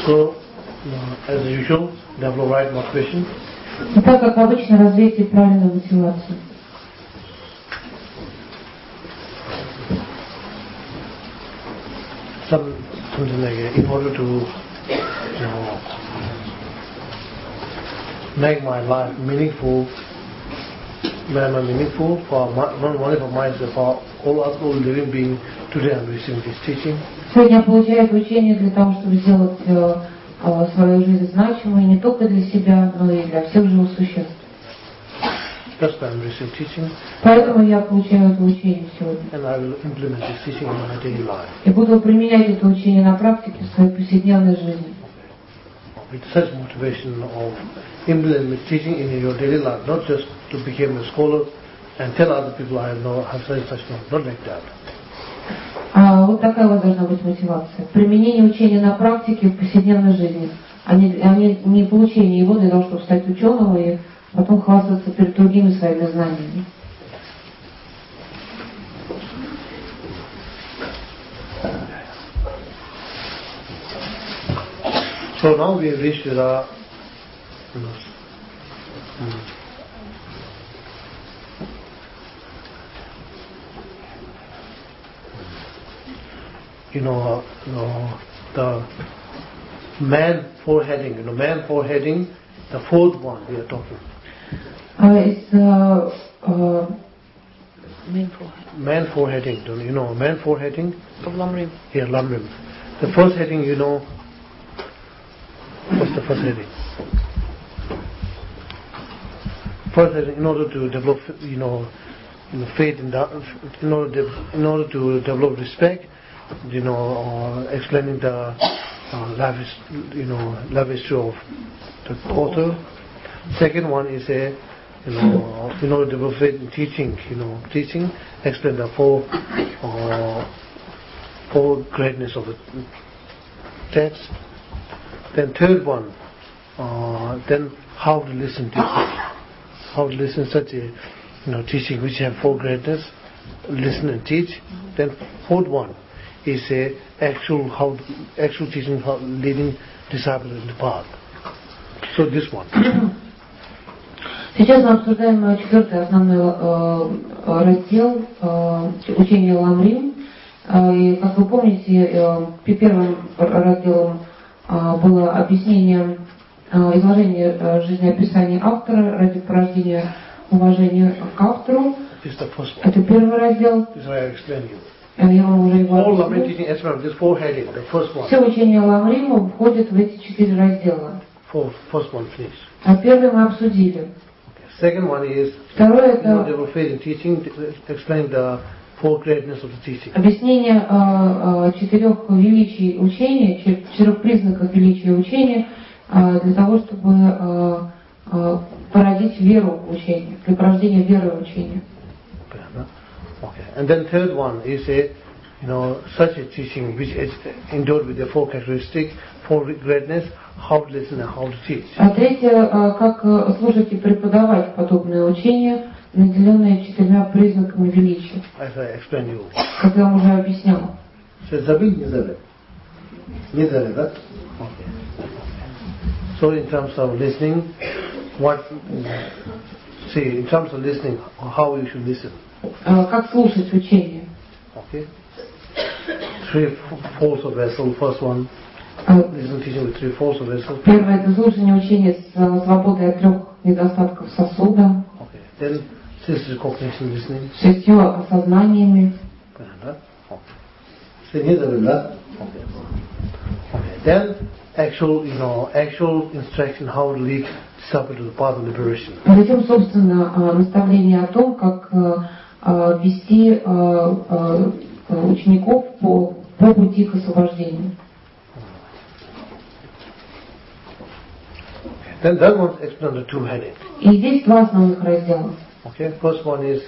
So, as usual, develop right motivation. И так как обычно, развейте правильную мотивацию. Something like in order to make my life meaningful, for not only for myself, for all living beings. Today I'm receiving this teaching. Сегодня я получаю это учение для того, чтобы сделать свою жизнь значимой не только для себя, но и для всех живых существ. That's why I'm receiving teaching. Поэтому я получаю это учение сегодня. And I will implement this teaching in my daily life. И буду применять это учение на практике в своей повседневной жизни. With such motivation of implementing teaching in your daily life, not just to become a scholar and tell other people I have such knowledge, not like that. Вот такая вот должна быть мотивация. Применение учения на практике в повседневной жизни, а не получение его для того, чтобы стать ученым и потом хвастаться перед другими своими знаниями. So now we have reached the the man foreheading, the fourth one we are talking. It's Man foreheading, don't you know? Man foreheading? Of Lamrim. Yeah, Lamrim. The first heading, you know. What's the first heading? First heading, in order to develop, faith in order to develop respect, explaining the life history of the author. Second one is in order to develop faith in teaching, explain the four greatness of the text. Then third one, then how to listen to such a teaching which have four greatness, listen and teach. Then fourth one is actual teaching, how leading disciples in the path. So this one. Сейчас мы обсуждаем четвертый основной раздел учения Ламрим. И, как вы помните, первым разделом было объяснение, изложение жизнеописания автора ради порождения уважения к автору. Это первый раздел. Я вам уже его объяснил. Все учение Ламрима входит в эти 4 раздела. Первый мы обсудили. Второе это объяснение 4 величий учения, 4 признаков величия учения для того, чтобы породить веру в учение, для порождения веры в учение. Okay. And then third one is such a teaching which is endowed with the four characteristics, four greatness, how to listen and how to teach. А третье, как слушать и преподавать подобное учение, наделенное 4 признаками величия. As I explained you. Как я уже объяснял. Забыть не забыть. Не забыть, да? Okay. So in terms of listening, in terms of listening, how you should listen. Как слушать учение? Okay. 3/4 of vessel. First one, listen teaching with 3/4 of vessel. Первое это слушание учения с свободой от 3 недостатков сосуда. Okay. Then 6 cognition listening. 6 осознаниями. Okay. Then actual instruction how to lead disciple to the path of liberation. Затем, собственно, наставление о том, как вести учеников по пути к освобождению. Then that one explains the 2 headings. И здесь 2 основных раздела. Okay, first one is,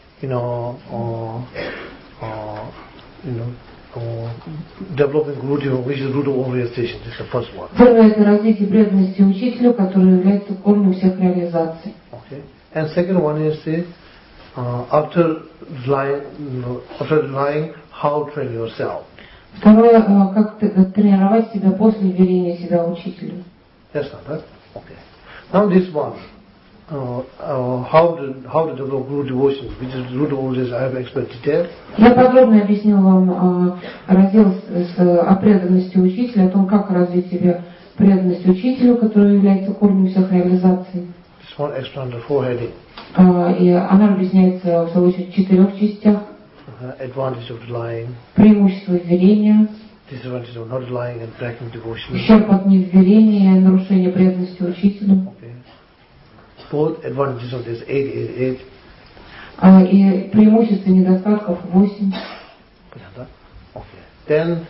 developing guru, which is root of all realization. This is the first one. Первое это развитие преданности учителю, который является корнем всех реализаций. Okay, and second one is after relying, how to train yourself. Второе, как тренировать себя после вверения себя учителю. Yes, right? Okay. Now this one, how to develop Guru devotion, which is root of all this, I have explained detail. Я подробно объяснил вам раздел о преданности учителя, о том, как развить себе преданность учителю, который является корнем всех реализаций. This one explained the four heading. И она объясняется в свою очередь в 4 частях. Advantage of relying. Преимущество вверения. Disadvantage of not relying and lacking devotion. Ущерб от невверения и нарушения преданности учителю. Okay. Both advantages of this 8. И преимущества недостатков 8. Okay. Then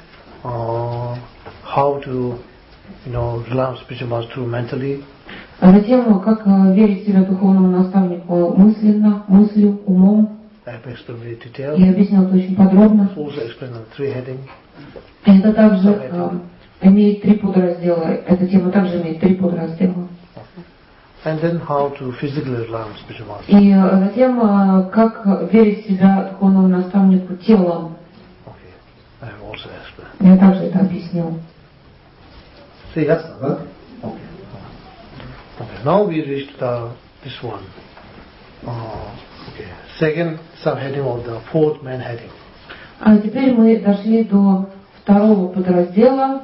how to rely on spiritual master through mentally. А затем, как верить в себя духовному наставнику мысленно, мыслью, умом. I have explained in detail. Я объяснил это очень подробно. Also explained on 3 heading. Это также имеет 3 подраздела. Эта тема также имеет 3 подраздела. And then how to physically rely on spiritual master. И затем, как верить в себя духовному наставнику телом. Okay. I have also explained. Я также это объяснил. See, yes, huh? Okay. Okay. Now we reached this one. Okay. Second subheading of the 4th main heading. А теперь мы дошли до 2-го подраздела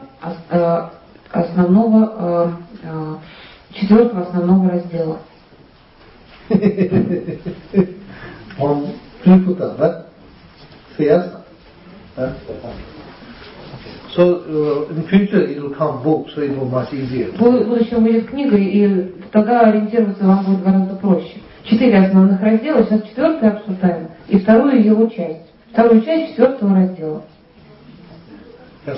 основного 4-го основного раздела. On Triputa, right? See, yes? So in future it will come book, so it will be much easier. В будущем выйдет книга, и тогда ориентироваться вам будет гораздо проще. 4 основных раздела, сейчас 4-й обсуждаем, и 2-ю его часть. 2-ю часть 4-го раздела. Yes,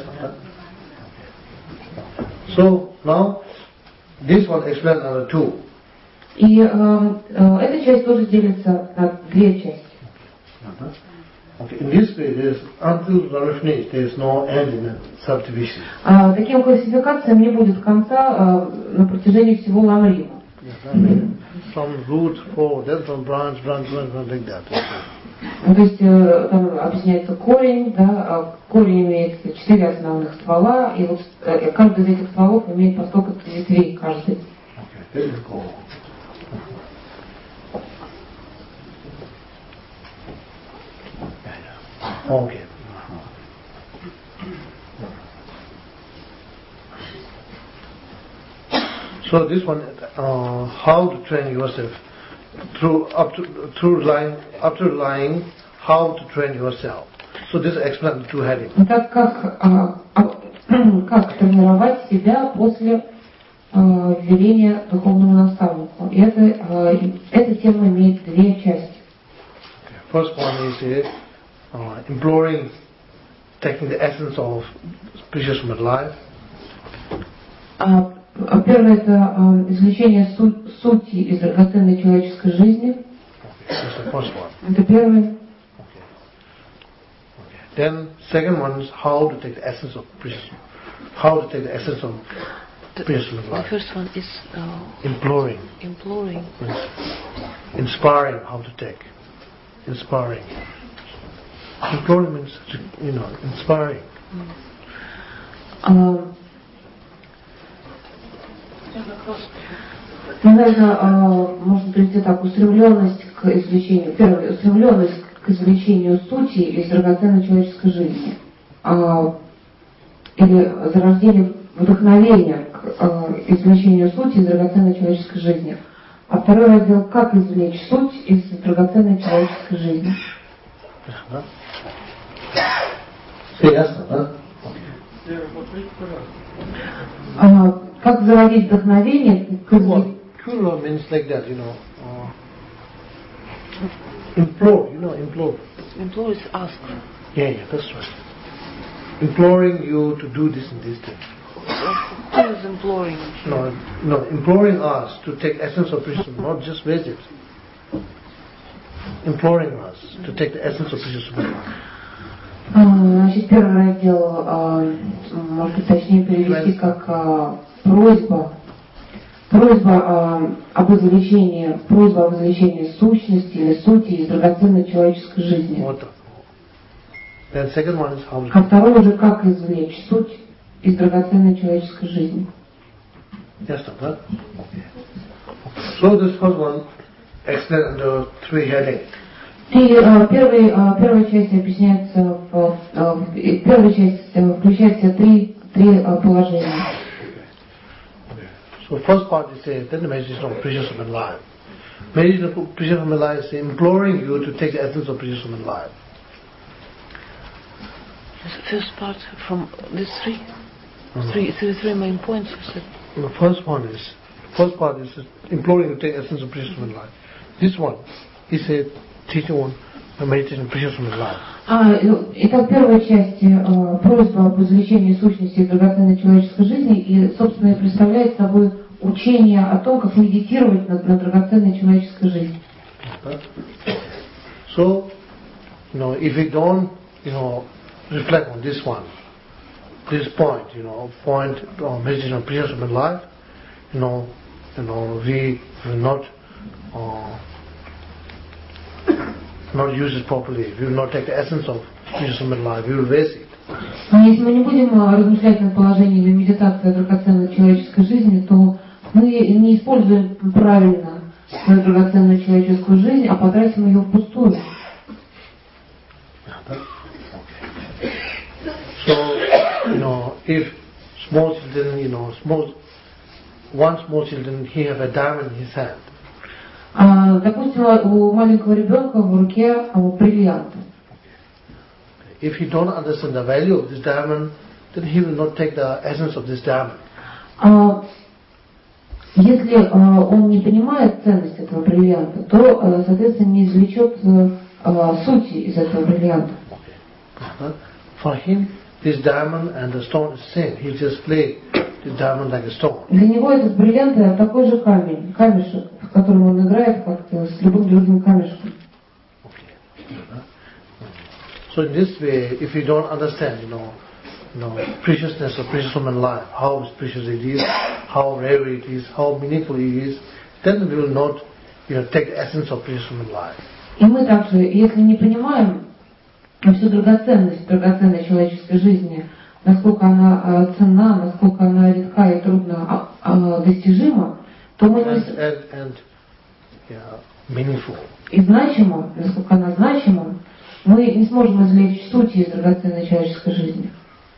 so now this one explained on 2. И эта часть тоже делится на 2 части. Okay. In this way, until the finish, there is no end in the subdivision. Таким классификациям не будет конца на протяжении всего Ламрима. From root forward, then from branch, like that. То есть там объясняется корень, да, корень имеет 4 основных ствола, и вот каждый из этих стволов имеет по столько ветвей каждый. Okay. Okay. So this one, how to train yourself through relying, how to train yourself. So this explains 2 headings. Так как тренировать себя после вверения духовному наставнику. И эта тема имеет 2 части. Okay. First one is imploring, taking the essence of precious human life. Первое – это извлечение сути из драгоценной человеческой жизни. That's the first one. Это первое. Okay. Then second one is how to take the essence of precious. How to take the essence of precious human life. The first one is imploring. Inspiring. How to take. Inspiring. Imploring means inspiring. Наверное, можно перейти так: устремленность к извлечению. Первое, устремленность к извлечению сути из драгоценной человеческой жизни. Или зарождение вдохновения к извлечению сути из драгоценной человеческой жизни. А второй раздел: как извлечь суть из драгоценной человеческой жизни. Ясно, да? Как заводить вдохновение к извлечению. Kula means like that, implore, implore. Implore is ask. Yeah, that's right. Imploring you to do this and this thing. Who is imploring? No, imploring us to take essence of precious, not just visit. Imploring us to take the essence of precious. Значит, первый раздел, может быть, точнее перевести как просьба об извлечении сущности или сути из драгоценной человеческой жизни. Вот так. Then second one is how. А второй уже как извлечь суть из драгоценной человеческой жизни. Yes, doctor. Okay. So this first one explained under three headings. И первая часть объясняется первая часть включает в себя три положения. So first part is then the meditation of precious human life. Meditation of precious human life is imploring you to take the essence of precious human life. The first part from these three main points. The first part is imploring you to take the essence of precious human life. This one is a teaching on meditation of precious human life. Итак, первая часть просьба об извлечении сущности драгоценной человеческой жизни и, собственно, представляет собой учение о том, как медитировать на драгоценной человеческой жизни. So, if we don't, reflect on this point, meditation on precious human life, we will not use it properly. We will not take the essence of precious human life. We will waste it. Но если мы не будем размышлять над положением и медитацией о драгоценной человеческой жизни, то мы не используем правильно свою драгоценную человеческую жизнь, а потратим ее впустую. So, if small children, one small children, he have a diamond in his hand. Допустим, у маленького ребенка в руке бриллиант. If he don't understand the value of this diamond, then he will not take the essence of this diamond. Если он не понимает ценность этого бриллианта, то, соответственно, не извлечет сути из этого бриллианта. For him, this diamond and the stone is same. He just play the diamond like a stone. Для него этот бриллиант такой же камешек, в котором он играет, как с любым другим камешком. So in this way, if we don't understand, preciousness of precious human life, how precious it is, how rare it is, how meaningful it is, then we will not, take the essence of precious human life. И мы также, если не понимаем всю драгоценность драгоценной человеческой жизни, насколько она ценна, насколько она редка и трудно достижима, то мы и значима, насколько она значима, мы не сможем извлечь суть из драгоценной человеческой жизни.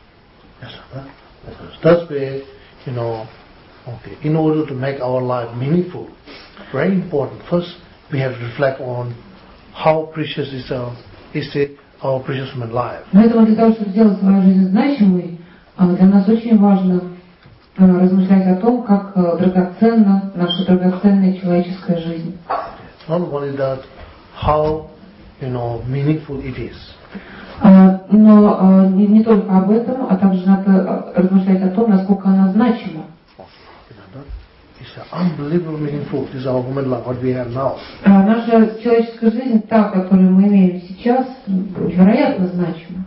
Thus way, in order to make our life meaningful, very important, first we have to reflect on how precious is our precious human life. Поэтому для того, чтобы сделать свою жизнь значимой, для нас очень важно размышлять о том, как драгоценна наша драгоценная человеческая жизнь. Not only that, how meaningful it is. Но не только об этом, а также надо размышлять о том, насколько она значима. It's unbelievable meaningful. This is our human life, what we have now. Наша человеческая жизнь, та, которую мы имеем сейчас, невероятно значима.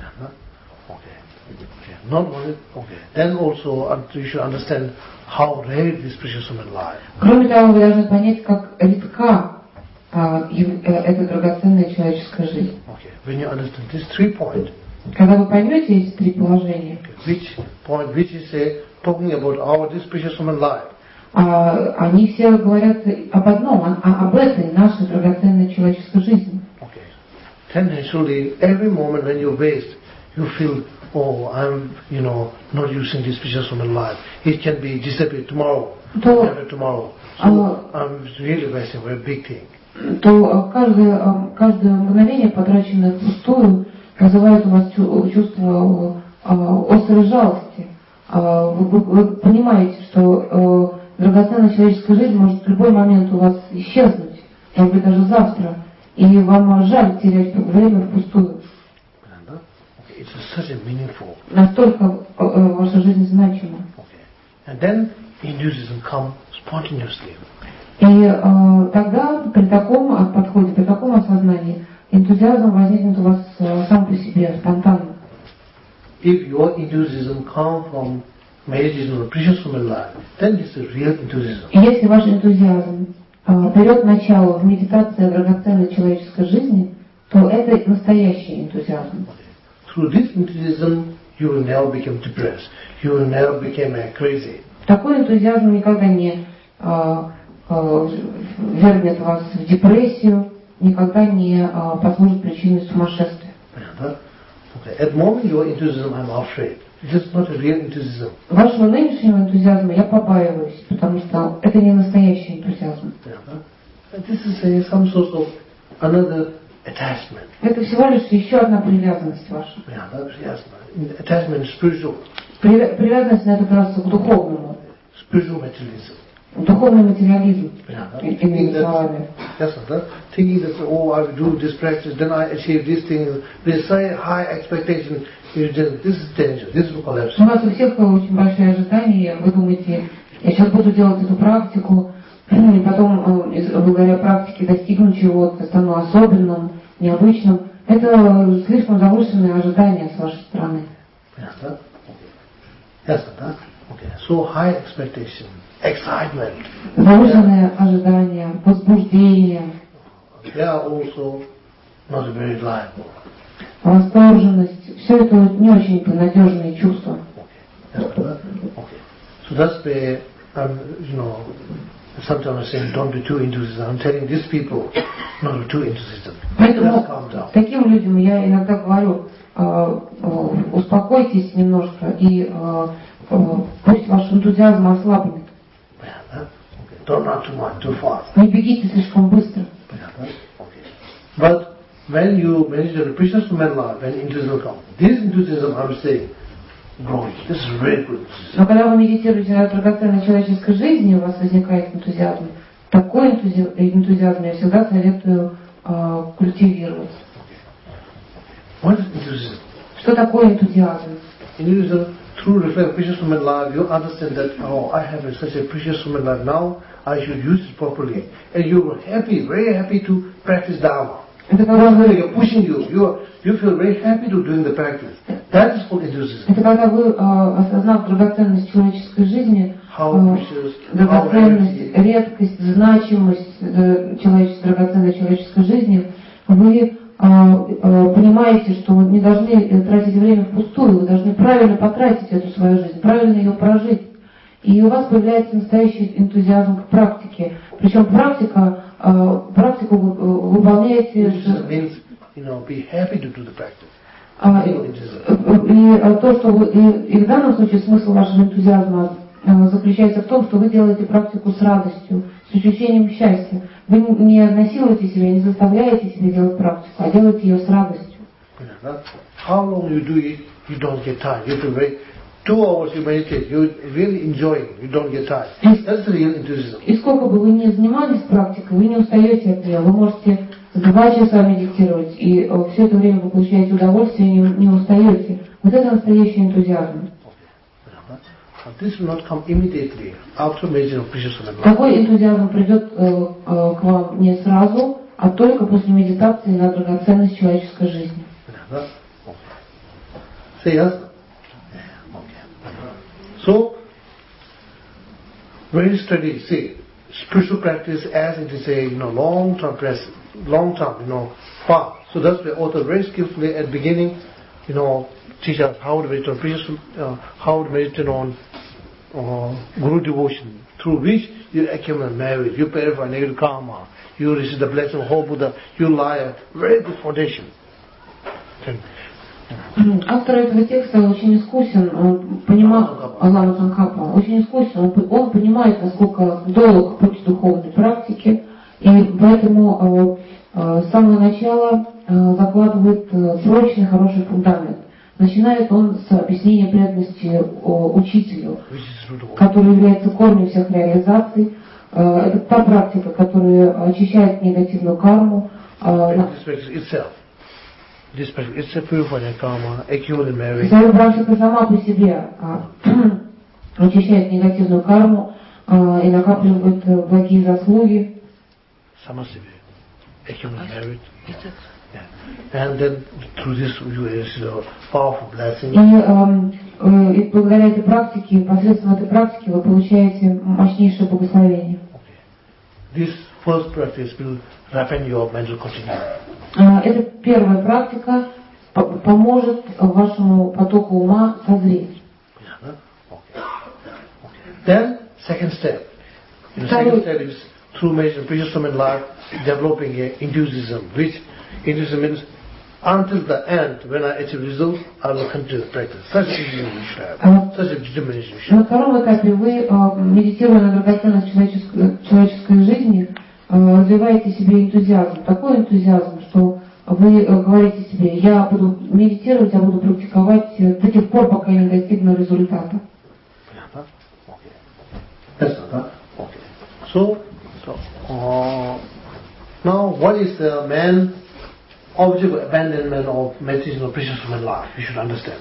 Not only, Then also you should understand how rare this precious human life. Кроме того, вы должны понять, как редка эта драгоценная человеческая жизнь. When you understand these 3 points, когда вы поймете эти 3 положения, which is talking about this precious human life, они все говорят об одном, об этой нашей драгоценной человеческой жизни. Then naturally, every moment when you waste, you feel, I'm, not using this precious human life. It can be disappeared tomorrow, tomorrow. So I'm really wasting a very big thing. То каждое мгновение, потраченное впустую, вызывает у вас чувство острой жалости. Вы понимаете, что драгоценная человеческая жизнь может в любой момент у вас исчезнуть, может быть даже завтра, и вам жаль терять время впустую. Настолько ваша жизнь значима. And then Hinduism comes spontaneously. И тогда при таком подходе, при таком осознании, энтузиазм возникнет у вас сам по себе, спонтанно. If your enthusiasm comes from meditation on precious human life, then it's a real enthusiasm. И если ваш энтузиазм берет начало в медитации о драгоценной человеческой жизни, то это настоящий энтузиазм. through this enthusiasm, you will never become depressed. You will never become crazy. Такой энтузиазм никогда не ввергнет вас в депрессию, никогда не послужит причиной сумасшествия. Okay. At the moment, your enthusiasm, I'm afraid. This is not a real enthusiasm. Вашего нынешнего энтузиазма я побаиваюсь, потому что это не настоящий энтузиазм. This is some sort of another attachment. Это всего лишь еще одна привязанность ваша. Attachment spiritual. Привязанность на этот раз к духовному. Spiritual materialism. Духовный материализм. Иными словами. Thinking that, oh, I will do this practice, then I achieve this thing. With such high expectation, this is danger. This will collapse. У вас у всех очень большие ожидания. Вы думаете, я сейчас буду делать эту практику, и потом, благодаря практике, достигну чего-то, стану особенным, необычным. Это слишком завышенные ожидания с вашей стороны. Okay. So high expectation, excitement. Завышенные ожидания, возбуждение. They are also not very reliable. Восторженность. Все это не очень надежные чувства. Okay. So that's why sometimes I say, don't be too enthusiastic. I'm telling these people, not be too enthusiastic. Поэтому Calm down. таким людям я иногда говорю, успокойтесь немножко и пусть ваш энтузиазм ослабнет. Don't run too much, too fast. Не бегите слишком быстро. But when you meditate on precious human life, when enthusiasm comes, this enthusiasm, I'm saying, growing. This is very good. Но когда вы медитируете на драгоценной человеческой жизни, у вас возникает энтузиазм. Такой энтузиазм я всегда советую культивировать. What is enthusiasm? Что такое энтузиазм? Enthusiasm, through reflection precious human life, you understand that, oh, I have such a precious human life now, I should use it properly. And you're happy, very happy to practice Dharma. Это когда вы, You're pushing you feel very happy to doing the practice. That is called enthusiasm. это когда вы, осознав драгоценность человеческой жизни, драгоценность, редкость, значимость драгоценной человеческой жизни, вы понимаете, что вы не должны тратить время впустую, вы должны правильно потратить эту свою жизнь, правильно ее прожить. И у вас появляется настоящий энтузиазм к практике. Причем практику вы выполняете... Be happy to do the practice. И то, что и в данном случае смысл вашего энтузиазма заключается в том, что вы делаете практику с радостью, с ощущением счастья. Вы не насилуете себя, не заставляете себя делать практику, а делаете ее с радостью. How long you do it, you don't get tired. You feel very 2 hours you meditate, you really enjoying, you don't get tired. That's the real enthusiasm. И сколько бы вы ни занимались практикой, вы не устаете от нее. Вы можете 2 часа медитировать, и все это время вы получаете удовольствие и не устаете. Вот это настоящий энтузиазм. This will not come immediately after meditation of precious human life. Такой энтузиазм придет к вам не сразу, а только после медитации на драгоценность человеческой жизни. Say yes. So, very steady. See, spiritual practice as it is a long-term practice, far. So that's why author very skillfully at the beginning, teach us how to meditate on precious, how to meditate on Guru devotion, through which you accumulate merit, you purify negative karma, you receive the blessing of whole Buddha, you lie a very good foundation. Автор этого текста очень искусен, он понимал, Лама Цангкапа, очень искусен, он понимает, насколько долг путь духовной практики, и поэтому с самого начала закладывает прочный, хороший фундамент. Начинает он с объяснения преданности учителю, который является корнем всех реализаций. Это та практика, которая очищает негативную карму. Эта практика сама по себе очищает негативную карму и накапливает благие заслуги. Сама себе. And then through this you receive a powerful blessing. И благодаря этой практике, посредством этой практики вы получаете мощнейшее благословение. This first practice will ripen your mental continuum. Это первая практика поможет вашему потоку ума созреть. Then, second step. Second step is through meditation, precious moment life, developing enthusiasm, which enthusiasm means until the end, when I achieve results, I will continue the practice. Such a determination you should have. Such a determination you should have. На втором этапе вы, медитируя на драгоценность человеческой жизни, развиваете себе энтузиазм. Такой энтузиазм, что вы говорите себе: я буду медитировать, я буду практиковать до тех пор, пока я не достигну результата. Okay. So now what is the main object of abandonment of meditation of precious human life? You should understand.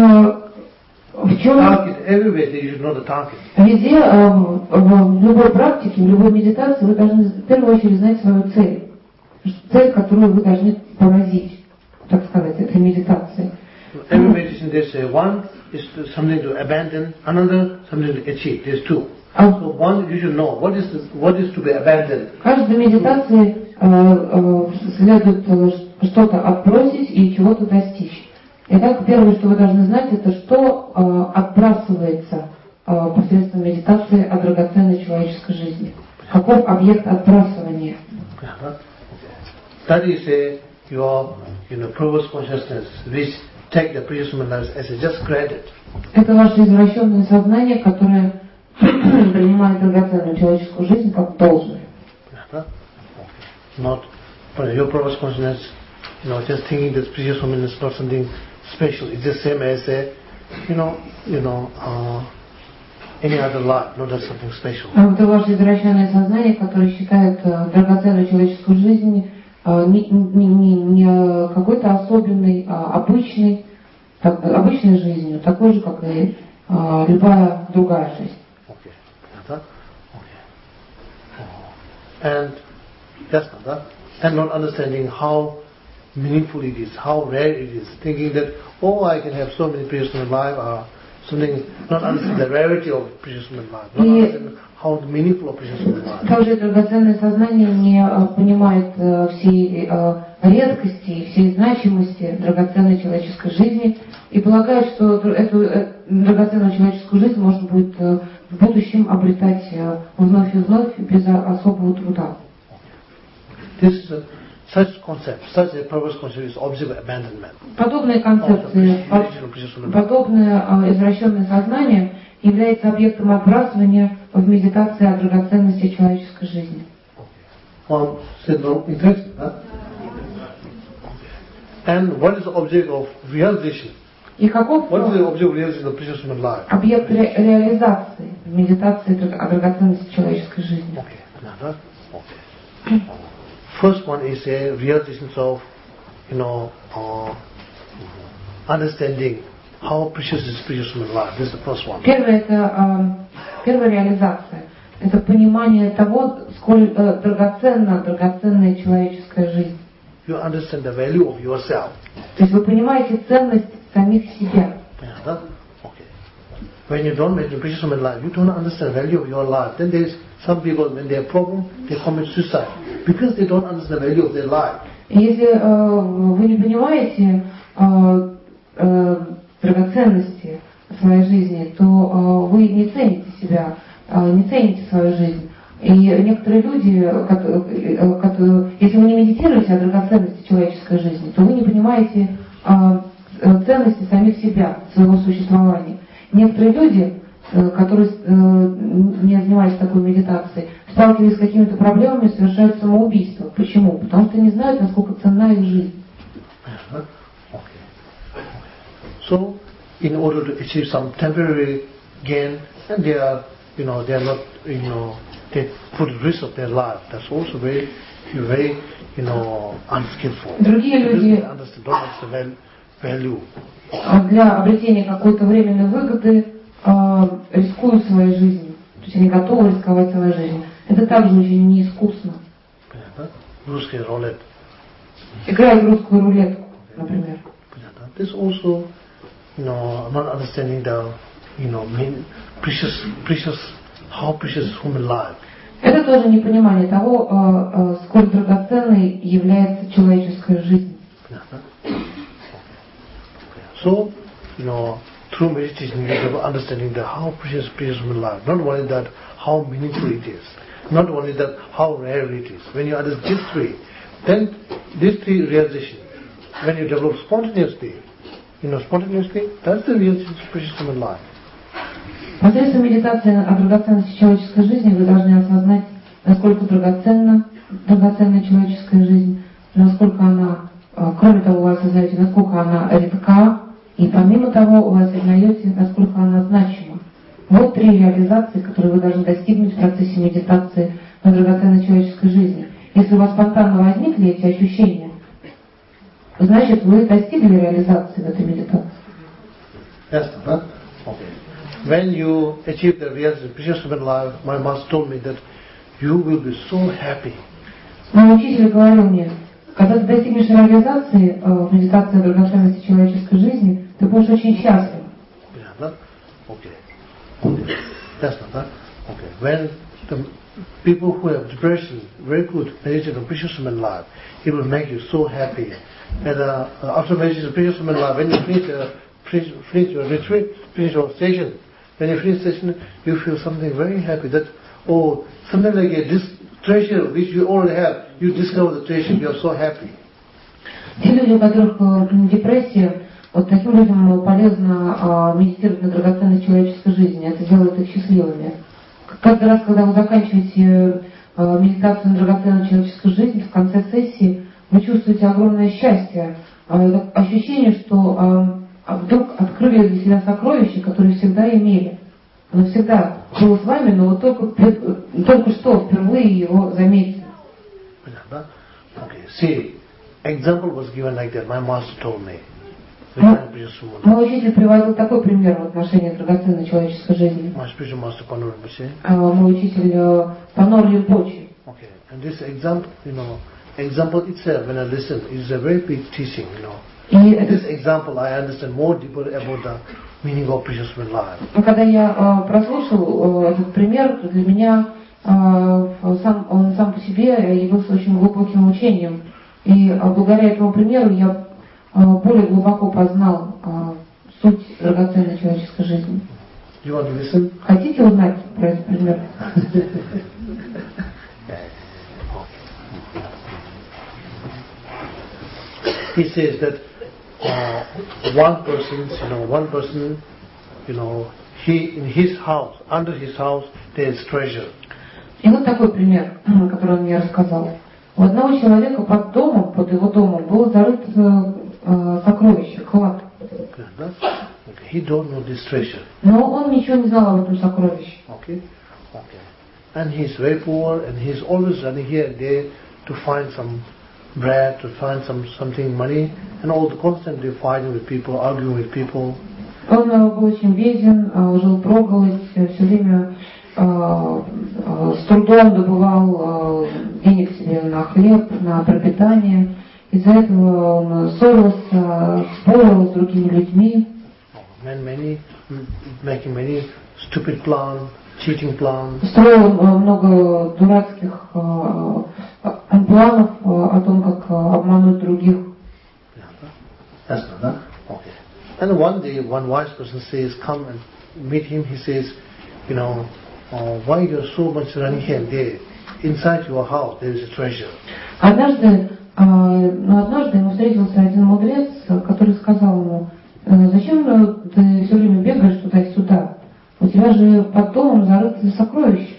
Target, everywhere you should know the target. Везде, в любой практике, в любой медитации вы должны в первую очередь знать свою цель. Цель, которую вы должны поразить, так сказать, этой медитации. Every meditation they say one is something to abandon, another something to achieve. There's two. So one you should know what is to be abandoned. В каждой медитации следует что-то отбросить и чего-то достичь. Итак, первое, что вы должны знать, это что отбрасывается посредством медитации о драгоценной человеческой жизни. Каков объект отбрасывания? That is your purpose consciousness, which take the precious human life as just granted. Это ваше извращенное сознание, которое принимает драгоценную человеческую жизнь как должное. Not your purpose consciousness, just thinking that precious human is not something special. It's the same as any other life, not as something special. Это ваше извращенное сознание, которое считает драгоценную человеческую жизнь не какой-то особенной, обычной жизнью, такой же, как и любая другая жизнь. And not understanding how meaningful it is, how rare it is, thinking that, I can have so many precious human life, or something, not understanding the rarity of precious human life, not understanding how meaningful of precious human life. Также драгоценное сознание не понимает всей редкости, всей значимости драгоценной человеческой жизни и полагает, что эту драгоценную человеческую жизнь можно будет в будущем обретать вновь и вновь без особого труда. Such concept, such a purpose concept is object of abandonment. Подобные концепции, подобное извращенное сознание является объектом отбрасывания в медитации о драгоценности человеческой жизни. And what is the object of realization? И каков объект реализации в медитации о драгоценности человеческой жизни? First one is a realization of, understanding how precious is precious human life. This is the first one. Первая реализация. Это понимание того, сколь драгоценная человеческая жизнь. You understand the value of yourself. То есть вы понимаете ценность самих себя. When you don't make the precious human life, you don't understand the value of your life. Then there is some people, when they have problem, they commit suicide because they don't understand the value of their life. Если вы не понимаете драгоценности своей жизни, то вы не цените себя, не цените свою жизнь. И некоторые люди, если вы не медитируете о драгоценности человеческой жизни, то вы не понимаете ценности самих себя, своего существования. Некоторые люди, которые не занимаются такой медитацией, сталкиваясь с какими-то проблемами, совершают самоубийство. Почему? Потому что не знают, насколько ценна их жизнь. So, in order to achieve some temporary gain, and they are not, they put risk of their life. That's also very unskillful. Другие люди don't understand value. Для обретения какой-то временной выгоды рискуют своей жизнью. То есть они готовы рисковать своей жизнью. Это также очень неискусно. Русский рулет. Играя в русскую рулетку, например. This also, not understanding the, how precious human life. Это тоже непонимание того, сколь драгоценной является человеческая жизнь. So, through meditation, you have understanding that how precious human life. Not only that, how meaningful it is. Not only that, how rare it is. When you understand these three, then these three realizations, when you develop spontaneously, that's the real precious human life. Посредством медитации о драгоценности человеческой жизни вы должны осознать, насколько драгоценная человеческая жизнь, насколько она, кроме того, вы осознаете, насколько она редка, и помимо того, вы осознаете, насколько она значима. Вот три реализации, которые вы должны достигнуть в процессе медитации на драгоценной человеческой жизни. Если у вас спонтанно возникли эти ощущения, значит, вы достигли реализации в этой медитации. Yes, huh? Okay. When you achieve the real precious human life, my master told me that you will be so happy. Мой учитель говорил мне, когда ты достигнешь реализации в медитации о драгоценности человеческой жизни, ты будешь очень счастлив. Yeah, okay. That's not that. Okay. When the people who have depression, very good meditation on precious human life, it will make you so happy. And after meditation on precious human life, when you finish your retreat, finish your session, when you finish session, you feel something very happy. That something like this treasure which you already have, you discover the treasure. You are so happy. Те люди, у которых депрессия, вот таким людям полезно медитировать на драгоценность человеческой жизни. Это делает их счастливыми. Каждый раз, когда вы заканчиваете медитацию на драгоценной человеческой жизни, в конце сессии вы чувствуете огромное счастье, ощущение, что вдруг открыли для себя сокровище, которое всегда имели. Оно всегда было с вами, но вот только что впервые его заметили. Okay. See, example was given like that. My master told me. Мой учитель приводил такой пример в отношении драгоценной человеческой жизни. My spiritual master Panur Rinpoche. Мой учитель Панор Ринпоче. Okay. And this example, example itself, when I listen, is a very big teaching, И this example, I understand more deeper about the meaning of precious human life. Когда я прослушал этот пример, для меня он сам по себе явился очень глубоким учением. И благодаря этому примеру я более глубоко познал суть драгоценной человеческой жизни. You want to listen? Хотите узнать про этот пример? He says that one person, he in his house, under his house, there is treasure. И вот такой пример, который он мне рассказал. У одного человека под его домом, было зарыто сокровище, клад. He don't know this treasure. Но он ничего не знал об этом сокровище. Okay. And he's very poor, and he's always running here and there to find some bread, to find something money, and all constantly fighting with people, arguing with people. Он был очень беден, жил впроголодь, все время с трудом добывал денег себе на хлеб, на пропитание. Из-за этого он ссорился, спорил с другими людьми. Making many stupid plans, cheating plans. Строил много дурацких планов о том, как обмануть других. That's not that. Okay. And one day, one wise person says, "Come and meet him." He says, why you're so much running here and there? Inside your house, there is a treasure. Однажды ему встретился один мудрец, который сказал ему: зачем ты все время бегаешь туда-сюда? У тебя же под домом зарыты сокровища.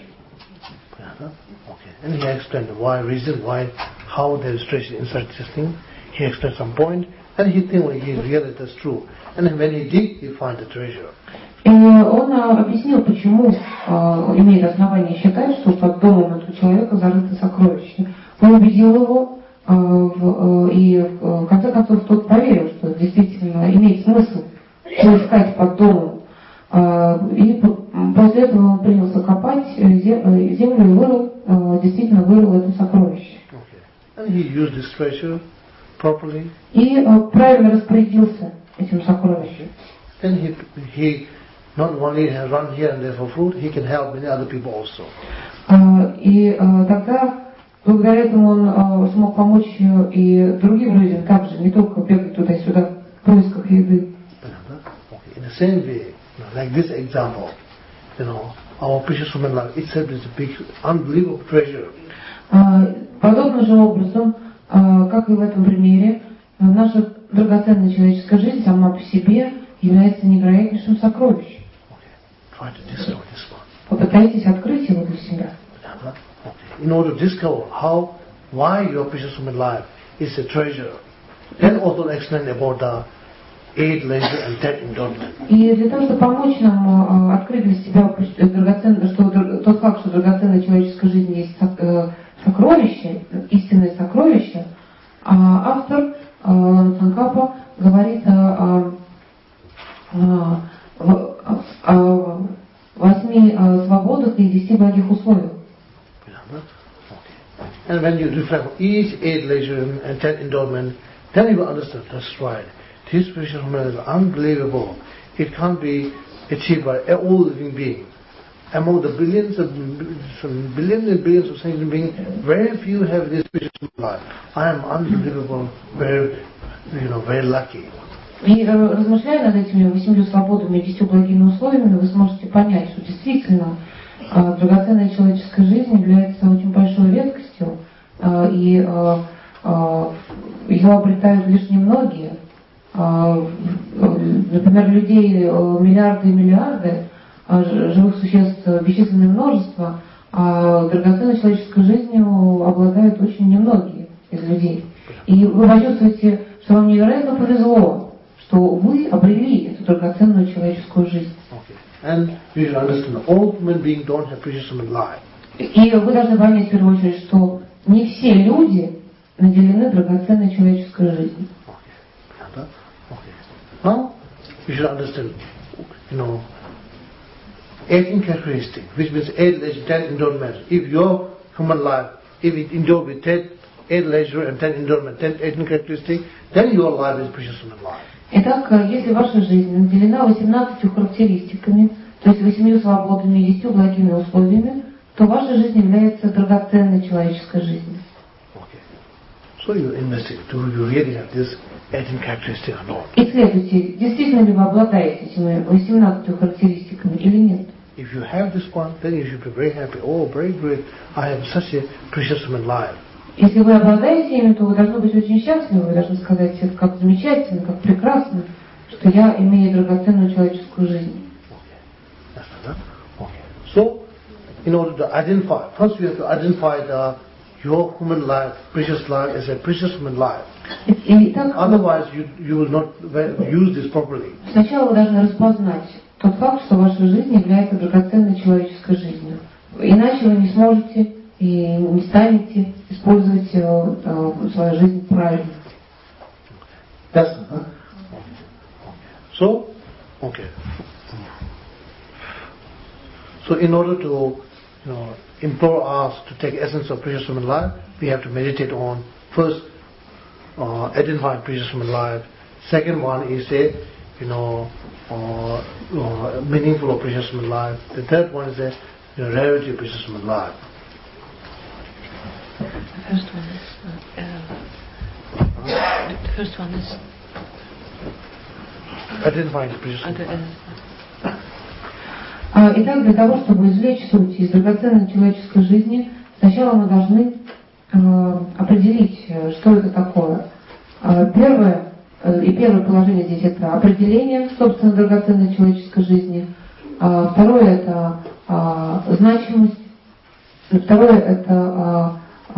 And he explained how there is treasure inside this thing. He explained some point, and he realized that's true. And when he dig, he find the treasure. И он объяснил, почему имеет основание считать, что под домом этого человека зарыто сокровище. Он убедил его, и в конце концов тот поверил, что действительно имеет смысл искать под домом. И после этого он принялся копать землю и действительно вырыл это сокровище. And he used this treasure properly. И правильно распорядился этим сокровищем. Then he not only has run here and there for food, he can help many other people also. И тогда благодаря этому он смог помочь и другим людям также, не только бегать туда-сюда в поисках еды. Okay. In the same way, like this example, our precious human life itself is a big, unbelievable treasure. Подобным же образом, как и в этом примере, наша драгоценная человеческая жизнь сама по себе является невероятнейшим сокровищем. Try to discover this one. Попытайтесь открыть его для себя. In order to discover why your precious human life is a treasure, then also explain about the 8 leisure and 10 endowment. И для того, чтобы помочь нам открыть для себя тот факт, что драгоценная человеческая жизнь есть сокровище, истинное сокровище, автор Цангкапа говорит о 8 свободах и 10 благих условиях. And when you reflect on each 8 leisure and 10 endowment, then you will understand, that's right. This precious human is unbelievable. It can't be achieved by all living beings. Among the billions and billions of sentient beings, very few have this precious human life. I am unbelievable, very lucky. И размышляя над этими 8 свободами и 10 благими условиями, вы сможете понять, что действительно драгоценная человеческая жизнь является очень большой редкостью, и ее обретают лишь немногие. Например, людей миллиарды и миллиарды, живых существ бесчисленное множество, а драгоценной человеческой жизнью обладают очень немногие из людей. И вы почувствуете, что вам невероятно повезло, что вы обрели эту драгоценную человеческую жизнь. And we should understand all human beings don't have precious human life. И вы должны понять в первую очередь, что не все люди наделены драгоценной человеческой жизнью. Now you should understand, 18 characteristics, which means 8 leisure, 10 endowment. If your human life, if it endowed with 8 leisure and 10 endowment, 18 characteristics, then your life is precious human life. Итак, если ваша жизнь наделена 18 характеристиками, то есть 8 свободами и 10 благими условиями, то ваша жизнь является драгоценной человеческой жизнью. So you investigate, do you really have this 18 characteristics or not? Исследуйте, действительно ли вы обладаете этими 18 характеристиками или нет. If you have this one, then you should be very happy. Oh, very great! I have such a precious human life. Если вы обладаете ими, то вы должны быть очень счастливы, вы должны сказать, как замечательно, как прекрасно, что я имею драгоценную человеческую жизнь. So, in order to identify, first we have to identify your human life, precious life, as a precious human life. Otherwise, you will not use this properly. Сначала вы должны распознать тот факт, что ваша жизнь является драгоценной человеческой жизнью. Иначе вы не сможете и не станете использовать свою жизнь правильно. That's So, okay. So, in order to, implore us to take essence of precious human life, we have to meditate on first identifying precious human life. Second one is meaningful of precious human life. The third one is the rarity of precious human life. The first one is identifying precious human life. Итак, для того, чтобы извлечь суть из драгоценной человеческой жизни, сначала мы должны определить, что это такое. Первое положение здесь это определение, собственно, драгоценной человеческой жизни. Второе это значимость. Второе это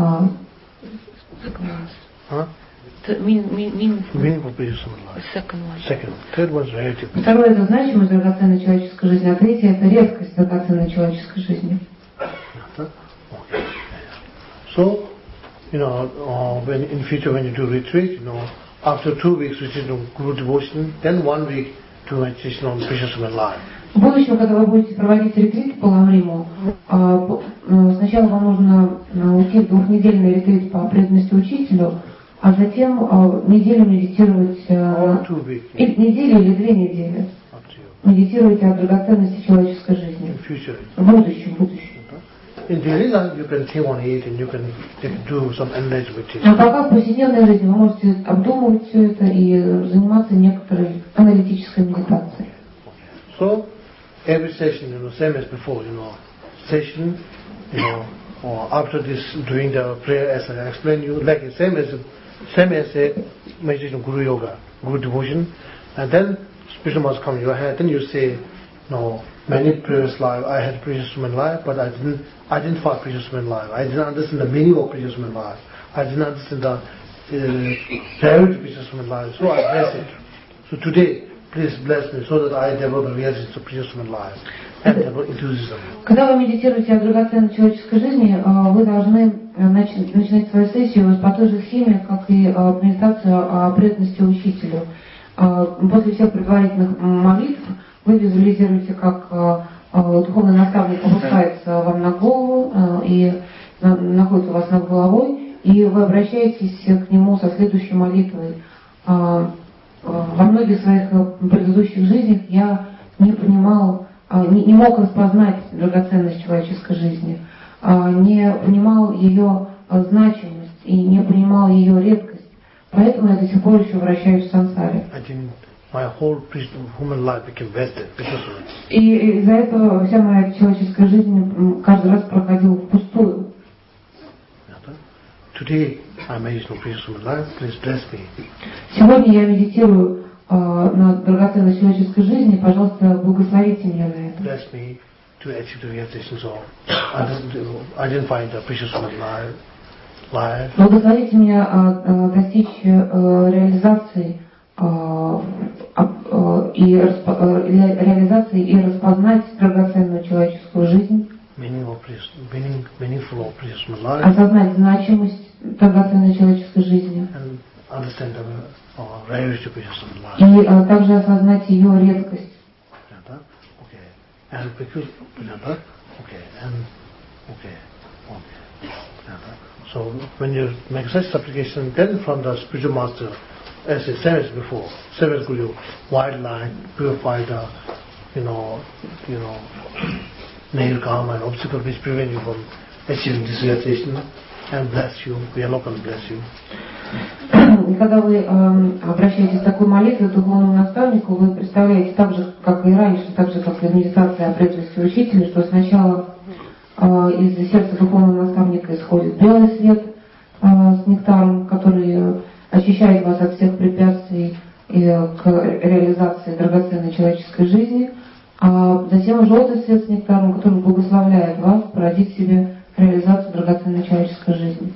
meaningful precious human life. Second. Third one is rarity. Второе это значимость драгоценной человеческой жизни, а третье это редкость драгоценной человеческой жизни. So, when in future when you do retreat, after 2 weeks retreat on Guru devotion, then 1 week to meditation on precious human life. В будущем, когда вы будете проводить ретрит по Ламриму, сначала вам нужно уйти в 2-недельный ретрит по преданности учителю, а затем неделю медитировать, неделю или 2 недели, медитируйте о драгоценности человеческой жизни. В будущем. in daily life you can think on it and you can do some analysis with it. А пока в повседневной жизни вы можете обдумывать все это и заниматься некоторой аналитической медитацией. So every session, same as before, session, or after this doing the prayer as I explained you, like same as a meditation Guru Yoga, Guru devotion, and then spiritual must come in your head. Then you say, many previous life I had previous human life, but I didn't find previous human life. I didn't understand the meaning of previous human life. I didn't understand the priority of previous human life. So I bless it. So today, please bless me so that I develop the reality of previous human life and develop enthusiasm. Когда вы медитируете о драгоценной человеческой жизни, вы должны начинать свою сессию по той же схеме, как и медитацию о преданности учителю. После всех предварительных молитв вы визуализируете, как духовный наставник опускается вам на голову и находится у вас над головой, и вы обращаетесь к нему со следующей молитвой. Во многих своих предыдущих жизнях я не понимал, не мог распознать драгоценность человеческой жизни, не понимал ее значимость и не понимал ее редкость. Поэтому я до сих пор еще вращаюсь в сансаре. И из-за этого вся моя человеческая жизнь каждый раз проходила впустую. Сегодня я медитирую на драгоценность человеческой жизни. Пожалуйста, благословите меня на это. Благословите меня достичь реализации и распознать драгоценную человеческую жизнь, осознать значимость драгоценной человеческой жизни и также осознать ее редкость. So when you make such supplication, then from the spiritual master, as I said before, seven Guru, white light, purify the, nail karma and obstacle which prevent you from achieving this realization, and bless you. We are not going to bless you. И когда вы обращаетесь к такой молитве к духовному наставнику, вы представляете так же, как и раньше, так же, как и в медитации о преданности учителя, что сначала из сердца духовного наставника исходит белый свет с нектаром, который очищает вас от всех препятствий к реализации драгоценной человеческой жизни, а затем желтый свет с нектаром, который благословляет вас породить в себе реализацию драгоценной человеческой жизни.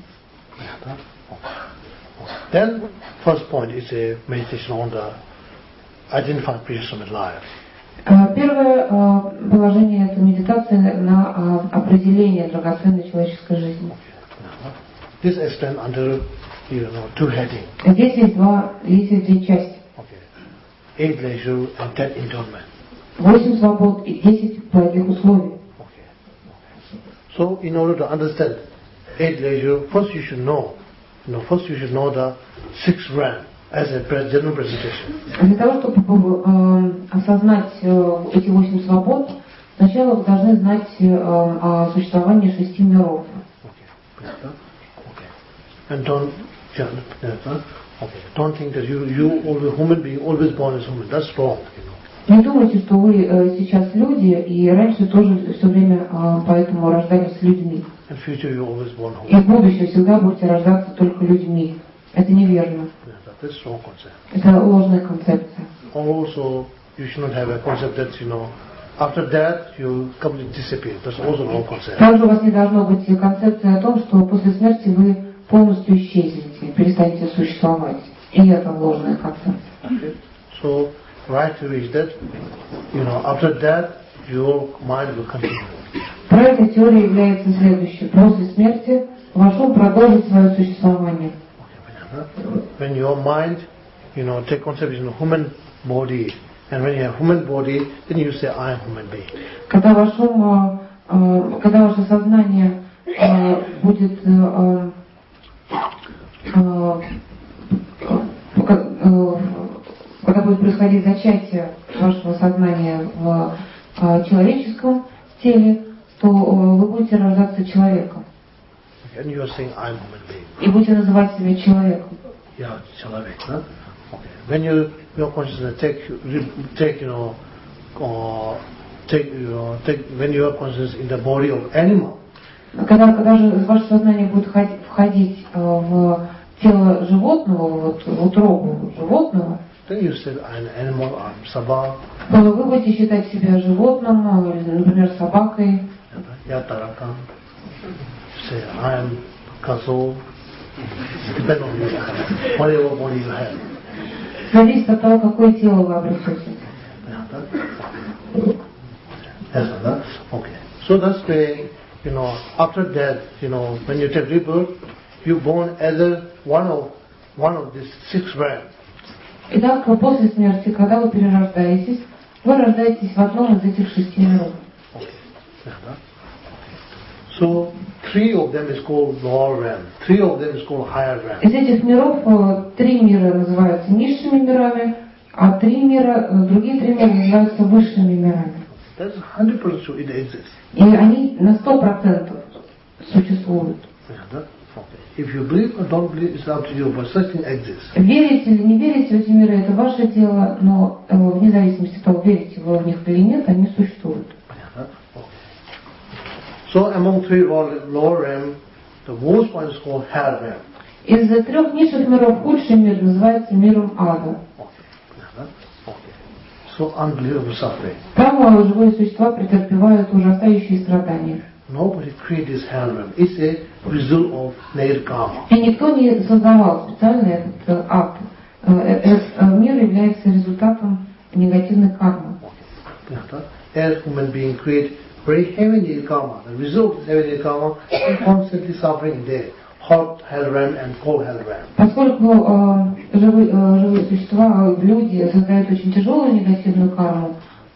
Then, first point is a meditation on the identified previous human life. Первое положение – это медитация на определение драгоценной человеческой жизни. This is explained under, two headings. Здесь есть две части. 8 leisure and 10 endowment. 8 свобод и 10 благих условий. So, in order to understand 8 leisure, first you should know the 6 ram as a general presentation. Для того, чтобы осознать эти 8 свобод, сначала вы должны знать о существовании 6 миров. And don't think that you always human being, always born as human. That's wrong. Не думайте, что вы сейчас люди, и раньше тоже все время поэтому рождались людьми. In future you always born human. И в будущем всегда будете рождаться только людьми. Это неверно. That's wrong concept. Это ложная концепция. Also, you should not have a concept that after that you completely disappear. That's also wrong concept. Также у вас не должно быть концепции о том, что после смерти вы полностью исчезнете, перестанете существовать. И это ложная концепция. Okay. So, right theory is that, after that your mind will continue. Правильной теорией является следующее. После смерти ваш ум продолжит свое существование. When your mind, take conception of human body, and when you have human body, then you say, I am human being. Когда ваш ум, когда ваше сознание будет, когда будет происходить зачатие вашего сознания в человеческом теле, то вы будете рождаться человеком. And you are saying, I am human being. И будете называть себя человеком. Yeah, человек, huh? Okay. When your consciousness when your consciousness in the body of animal. Когда же ваше сознание будет входить в тело животного, вот в утробу животного, Then you say, I'm an animal, I'm собак. Вы будете считать себя животным, или, например, собакой. Я таракан. Say, I'm козел. Depend on you. Whatever body you have. Зависит от того, какое тело вы обретете. Yes, okay. So that's why, after that, when you take rebirth, you born either one of these 6 realms. Итак, после смерти, когда вы перерождаетесь, вы рождаетесь в одном из этих 6 миров. So 3 of them is called lower realm, 3 of them is called higher realm. Из этих миров 3 мира называются низшими мирами, а другие 3 мира называются высшими мирами. That's 100% true, it exists. И они на 100% существуют. If you believe or don't believe, it's up to you, but such thing exists. Верите или не верите в эти миры, это ваше дело, но вне зависимости от того, верите вы в них или нет, они существуют. So among 3 lower realm, the worst one is called hell realm. Из 3 низших миров худший мир называется миром ада. So unbelievable suffering. Там живые существа претерпевают ужасающие страдания. Nobody created this hell realm. It's a result of negative karma. И никто не создавал специально этот ад. Этот мир является результатом негативной кармы. As human being create very heavy negative karma, the result of heavy negative karma is constantly suffering there. Hot hell realm and cold hell realm. Поскольку живые существа, люди создают очень тяжелую негативную карму,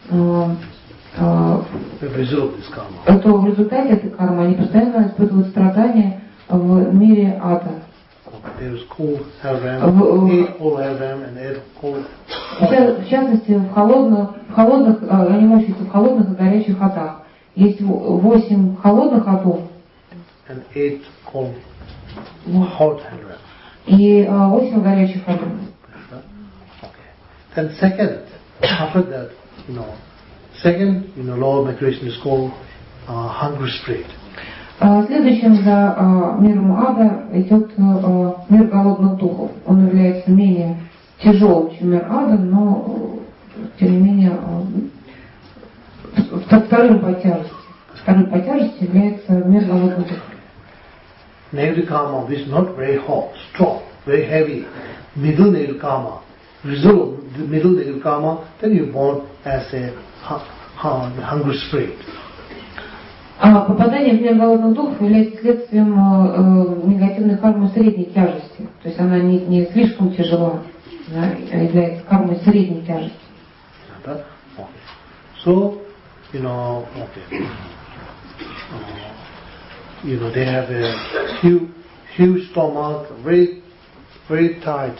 то в результате этой кармы они постоянно испытывают страдания в мире ада. В частности, они мучаются в холодных и горячих адах. Есть 8 холодных адов и 8 горячих адов. Then after that, lower migration is called hungry spirit. Следующим за миром ада идет мир голодных духов. Он является менее тяжелым, чем мир ада, но тем не менее вторым по тяжести. Вторым по тяжести является мир голодных духов. Negative karma, which is not very hot, strong, very heavy, middle negative karma. Result of the middle negative karma, then you're born as a hungry spirit. Попадание в мир голодных духов является следствием негативной кармы средней тяжести. То есть она не слишком тяжела, а является кармой средней тяжести. So, they have a huge stomach, very, very tight.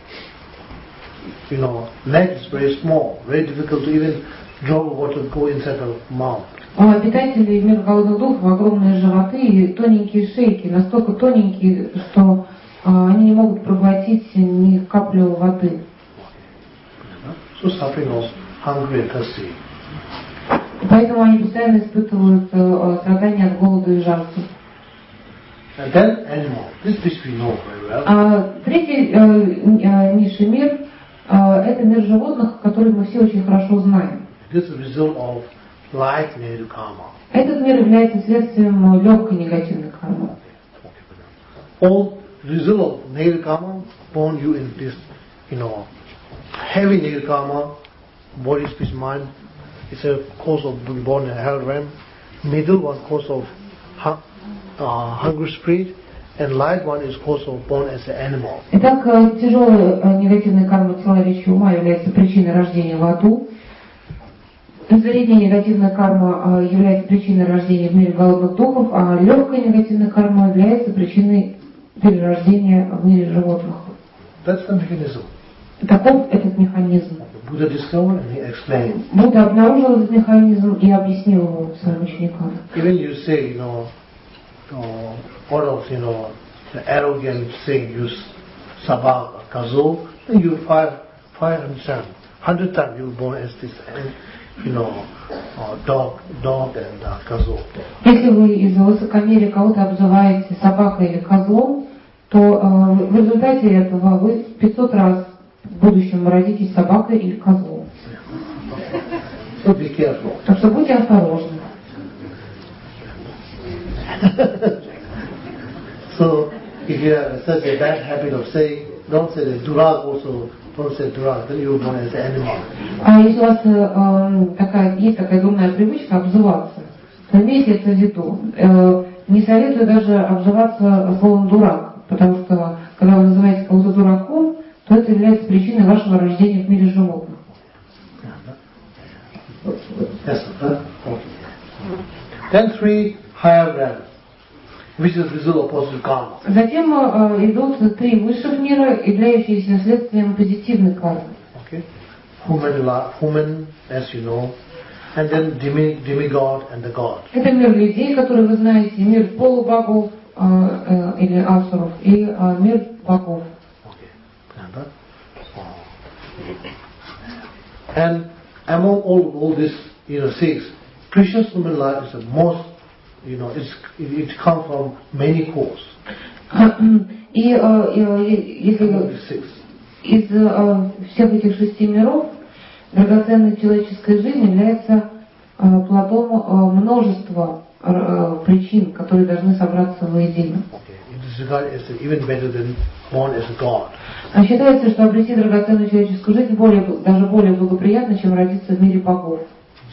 Legs very small, very difficult to even draw water go inside the mouth. У обитателей мира голодных духов огромные животы и тоненькие шейки, настолько тоненькие, что они не могут проглотить ни каплю воды. So suffering of hungry and thirsty. И поэтому они постоянно испытывают страдания от голода и жажды. And then animal. This we know very well. Третий низший мир это мир животных, который мы все очень хорошо знаем. This is a result of light negative karma. Этот мир является следствием легкой негативной кармы. All result of negative karma born you in this, heavy negative karma, body, speech, mind. It's a cause of being born in hell realm. Middle one cause of hungry spirit, and light one is cause of born as an animal. Итак, тяжелая негативная карма тела, речи, ума является причиной рождения в аду. Средняя негативная карма является причиной рождения в мире голодных духов, а легкая негативная карма является причиной перерождения в мире животных. That's the mechanism. Таков этот механизм. Buddha discovered and he explained. Будда обнаружил этот механизм и объяснил его своим ученикам. Even you say, out of, the arrogant saying, use sabak, kazo, then you 500 times, 100 times you were born as this, dog and kazo. Если вы из-за высокомерия кого-то обзываете собакой или козлом, то в результате этого вы 500 раз в будущем родитесь собакой или козлом. So be careful. Так что будьте осторожны. So if you have such a bad habit of saying, don't say the durag also, don't say durag, then you were born as an animal. А если у вас есть такая дурная привычка обзываться, то имейте это в виду. Не советую даже обзываться словом дурак, потому что когда вы называете кого-то дураком, то это является причиной вашего рождения в мире животных. Yes, okay. Then 3 higher realms, which is result of positive karma. Затем идут 3 высших мира, являющиеся следствием позитивной кармы. Okay, human, as you know, and then demigod and the god. Это мир людей, который вы знаете, мир полубогов или асуров, и мир богов. Okay. And among all this, 6, precious human life is the most, it comes from many causes. И если из всех этих 6 миров драгоценность человеческой жизни является плодом множества причин, которые должны собраться воедино. Считается, что обрести драгоценную человеческую жизнь даже более благоприятно, чем родиться в мире богов.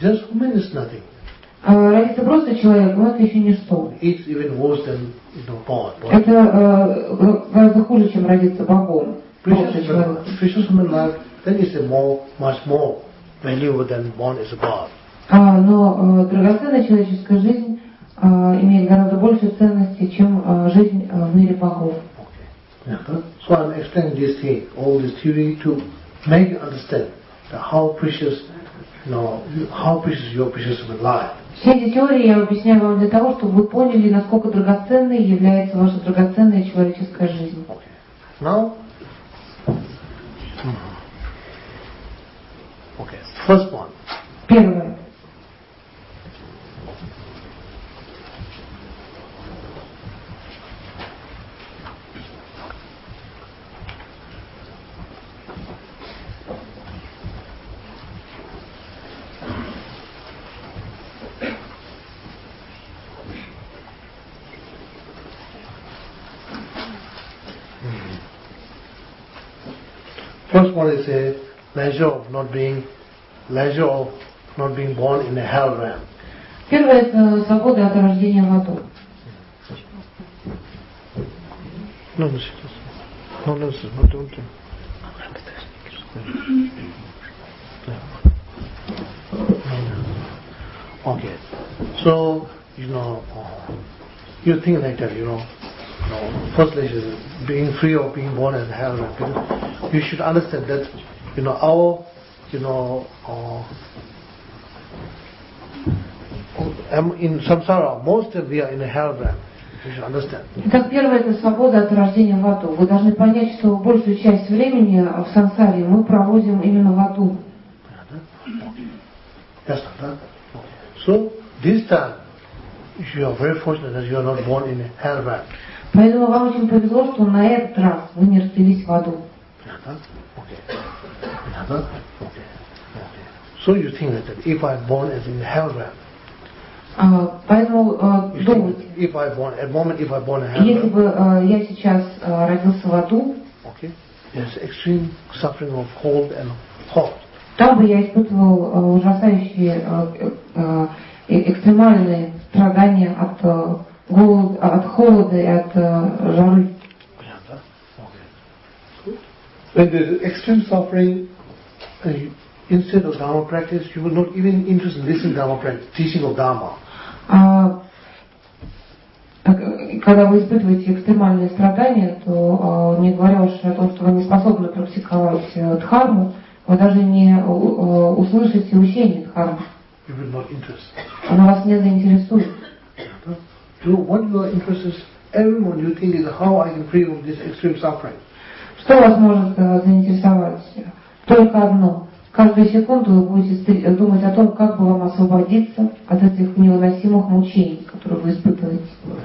Родиться просто человеком, это еще ничто. Это гораздо хуже, чем родиться богом. Precious human life, then is much more valuable than born as a god. Но драгоценная человеческая жизнь имеет гораздо больше ценности, чем жизнь в мире богов. So I'm explaining this thing, all this theory, to make you understand how precious, how precious your precious human life. Все эти теории я объясняю вам для того, чтобы вы поняли, насколько драгоценной является ваша драгоценная человеческая жизнь. Now, first one. Первое. First one is a pleasure of not being born in a hell realm. Первое – это свобода от рождения в аду. Okay. So, you think like that, first is being free of being born in hell realm. You should understand that, our, in samsara, most of we are in a hell realm. You should understand. Итак, первое – это свобода от рождения в аду. Вы должны понять, что большую часть времени в сансаре мы проводим именно в аду. Yes, so this time you are very fortunate that you are not born in a hell realm. Поэтому вам очень повезло, что на этот раз вы не родились в аду. So you think that if I born as in hell realm. Поэтому думайте, if I born in hell если бы я сейчас родился в аду, there's extreme suffering of cold and hot. Там бы я испытывал ужасающие экстремальные страдания от холода и от жары. When there's extreme suffering, instead of Dharma practice, you will not even interested in listening to Dharma practice, teaching of Dharma. когда вы испытываете экстремальные страдания, то не говоря уж о том, что вы не способны практиковать дхарму, вы даже не услышите учение дхармы. Оно вас не заинтересует. So what your interest is, every moment you think is how I can free from this extreme suffering. Что вас может заинтересовать? Только одно. Каждую секунду вы будете думать о том, как бы вам освободиться от этих невыносимых мучений, которые вы испытываете.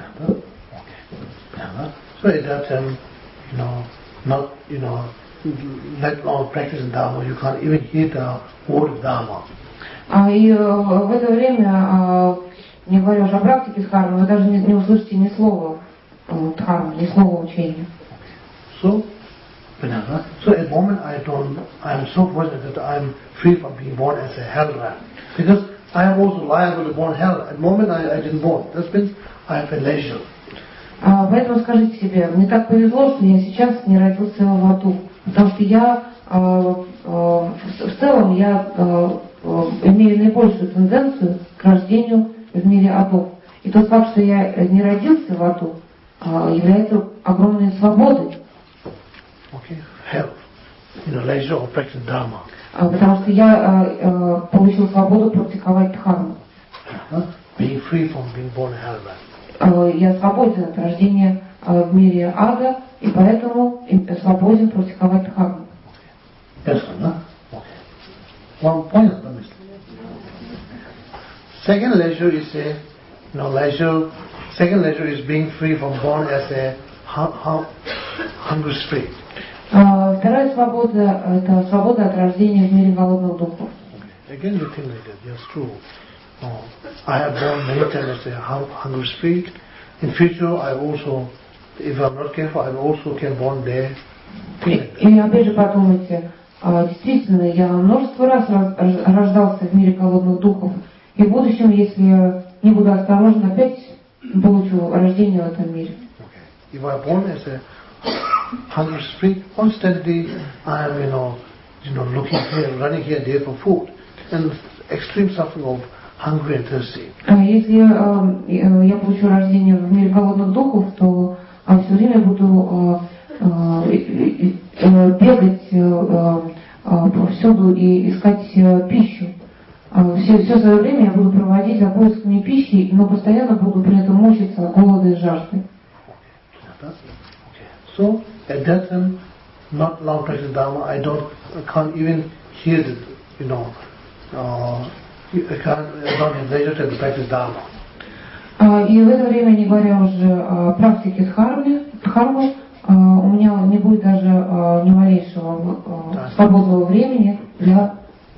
So that not let all practice in Dharma, you can't even hear the word Dharma. И в это время, не говоря уже о практике дхармы, вы даже не услышите ни слова дхармы, ни слова учения. So at the moment I'm so fortunate that I'm free from being born as a hell rat. Because I am also liable to born hell. At the moment I didn't born. That means I have a leisure. Поэтому скажите себе, мне так повезло, что я сейчас не родился в аду. Потому что я в целом имею наибольшую тенденцию к рождению в мире адов. И тот факт, что я не родился в аду, является огромной свободой. Leisure or practice dharma. Потому что я получил свободу практиковать дхарму. Being free from being born in hell. Я свободен от рождения в мире ада, и поэтому свободен практиковать дхарму. Yes, no? Okay. One point. Second leisure is second leisure is being free from born as a hungry spirit. Вторая свобода – это свобода от рождения в мире голодных духов. Again, you think like that. Yes, true. I have born many times as a hungry spirit. In future, I also, if I'm not careful, I also can born there. И опять же подумайте, действительно, я множество раз рождался в мире голодных духов, и в будущем, если не буду осторожен, опять получу рождение в этом мире. If I'm born as a hungry spirit, constantly I am, looking here, running here and there for food, and extreme suffering of hungry and thirsty. Если я получу рождение в мире голодных духов, то все время буду бегать повсюду и искать пищу. Все свое время я буду проводить за поисками пищи, но постоянно буду при этом мучиться от голода и жажды. So at that time, not long practice Dharma, I can't even hear the, I don't have leisure to practice Dharma. И в это время, не говоря уже о практике дхармы, у меня не будет даже ни малейшего свободного времени для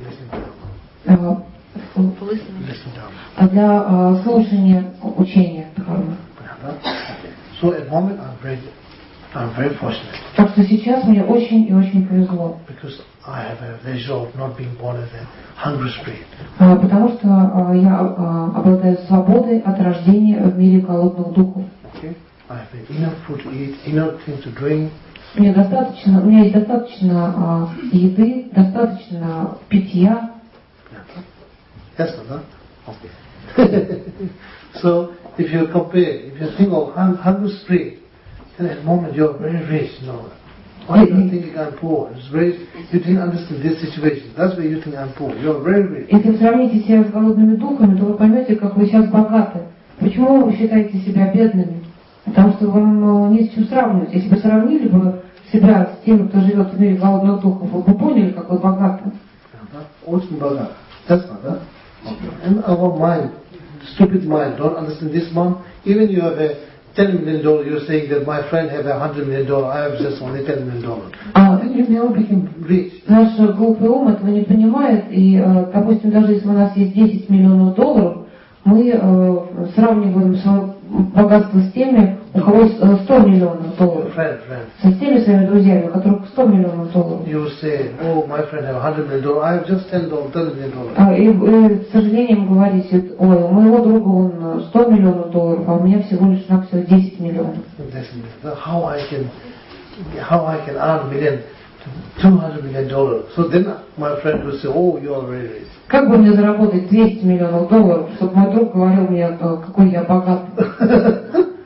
слушания учения дхармы. So at the moment I'm very fortunate. Так что сейчас мне очень и очень повезло. Because I have a leisure of not being born as a hungry spirit. Потому что я обладаю свободой от рождения в мире голодных духов. Okay. I have enough food to eat, enough things to drink. У меня есть достаточно еды, достаточно питья. Yes, no? Okay. So if you think of hungry spirit, then at the moment you are very rich, Why do you think I'm poor? You didn't understand this situation. That's why you think I'm poor. You are very rich. Если вы сравните себя с голодными духами, то вы поймете, как вы сейчас богаты. Почему вы считаете себя бедными? Потому что вам не с чем сравнивать. Если бы сравнили бы себя с теми, кто живет в мире голодных духов, вы бы поняли, как вы богаты. Очень богат. That's not that. And our mind, stupid mind, don't understand this one. Even you have a $10 million, you're saying that my friend have $100 million, I have just only $10 million. And you never become rich. Наш глупый ум этого не понимает, и, допустим, даже если у нас есть $10 миллионов, мы сравниваем свое богатство с теми, у кого есть $100 миллионов. Со всеми своими друзьями, у которых $100 миллионов. You say, oh, my friend have $100 million, I have just $10 million. И вы, с сожалением, говорите, ой, у моего друга он $100 миллионов, а у меня всего лишь навсего $10 миллионов. How I can earn $200 million. So then my friend will say, oh, you are very rich. Как бы мне заработать $200 миллионов, чтобы мой друг говорил мне, какой я богатый?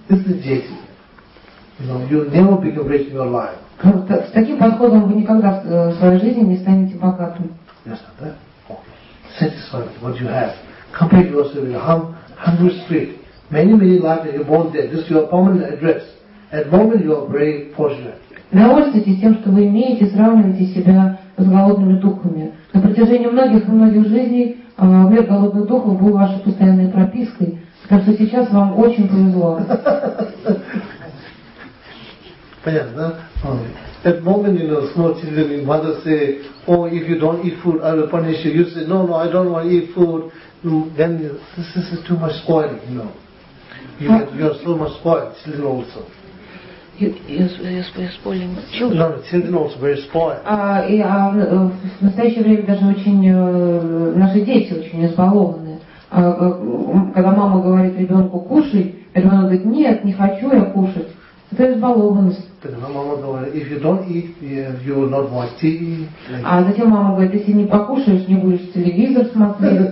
This is deity. You'll never become rich in your life. С таким подходом вы никогда в своей жизни не станете богатым. Yes, okay. Satisfied with what you have. Compare yourself with a hungry street. Many lives you're born there. This is your permanent address. At the moment you are very fortunate. Довольствуйтесь тем, что вы имеете, сравнивайте себя с голодными духами. На протяжении многих жизней мир голодных духов был вашей постоянной пропиской. Так что сейчас вам очень повезло. Понятно, да? At the moment, small children, mother say, oh, if you don't eat food, I will punish you. You say, no, I don't want to eat food. Then this is too much spoiling, You are so much spoiled, children also. You're spoiling children? No, children also very spoiled. В настоящее время даже наши дети очень избалованы. Когда мама говорит ребенку «кушай», ребенок говорит «нет, не хочу я кушать». Это избалованность. If you don't eat, you will not watch TV. А затем мама говорит, если не покушаешь, не будешь телевизор смотреть.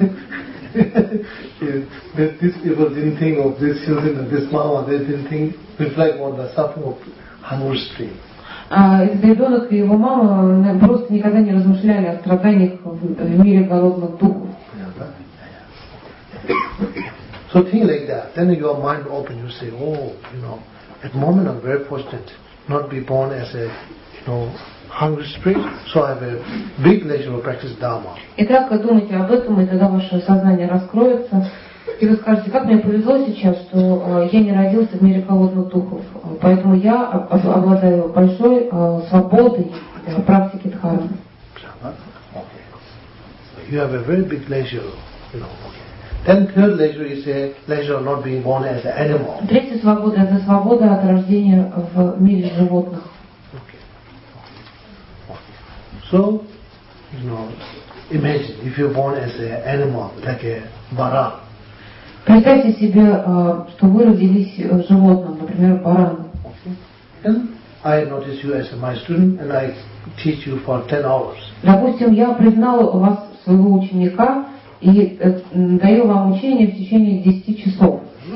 These people didn't think of these children and this mama. They didn't think, reflect on the suffering of hunger stream. Этот ребенок и его мама просто никогда не размышляли о страданиях в мире голодных духов. So think like that. Then your mind open. You say, oh, at the moment I'm very fortunate not be born as a, hungry spirit, so I have a big pleasure to practice Dharma. Итак, думайте об этом, и тогда ваше сознание раскроется, и вы скажете, как мне повезло сейчас, что я не родился в мире голодных духов, поэтому я обладаю большой свободой практики дхармы. You have a very big leisure, Then third leisure is a leisure of not being born as an animal. Третья свобода – это свобода от рождения в мире животных. So, imagine if you're born as an animal, like a баран. Представьте себе, что вы родились животным, например, бараном. Then I notice you as my student, and I teach you for 10 hours. Допустим, я признал вас своего ученика и даю вам учение в течение 10 часов.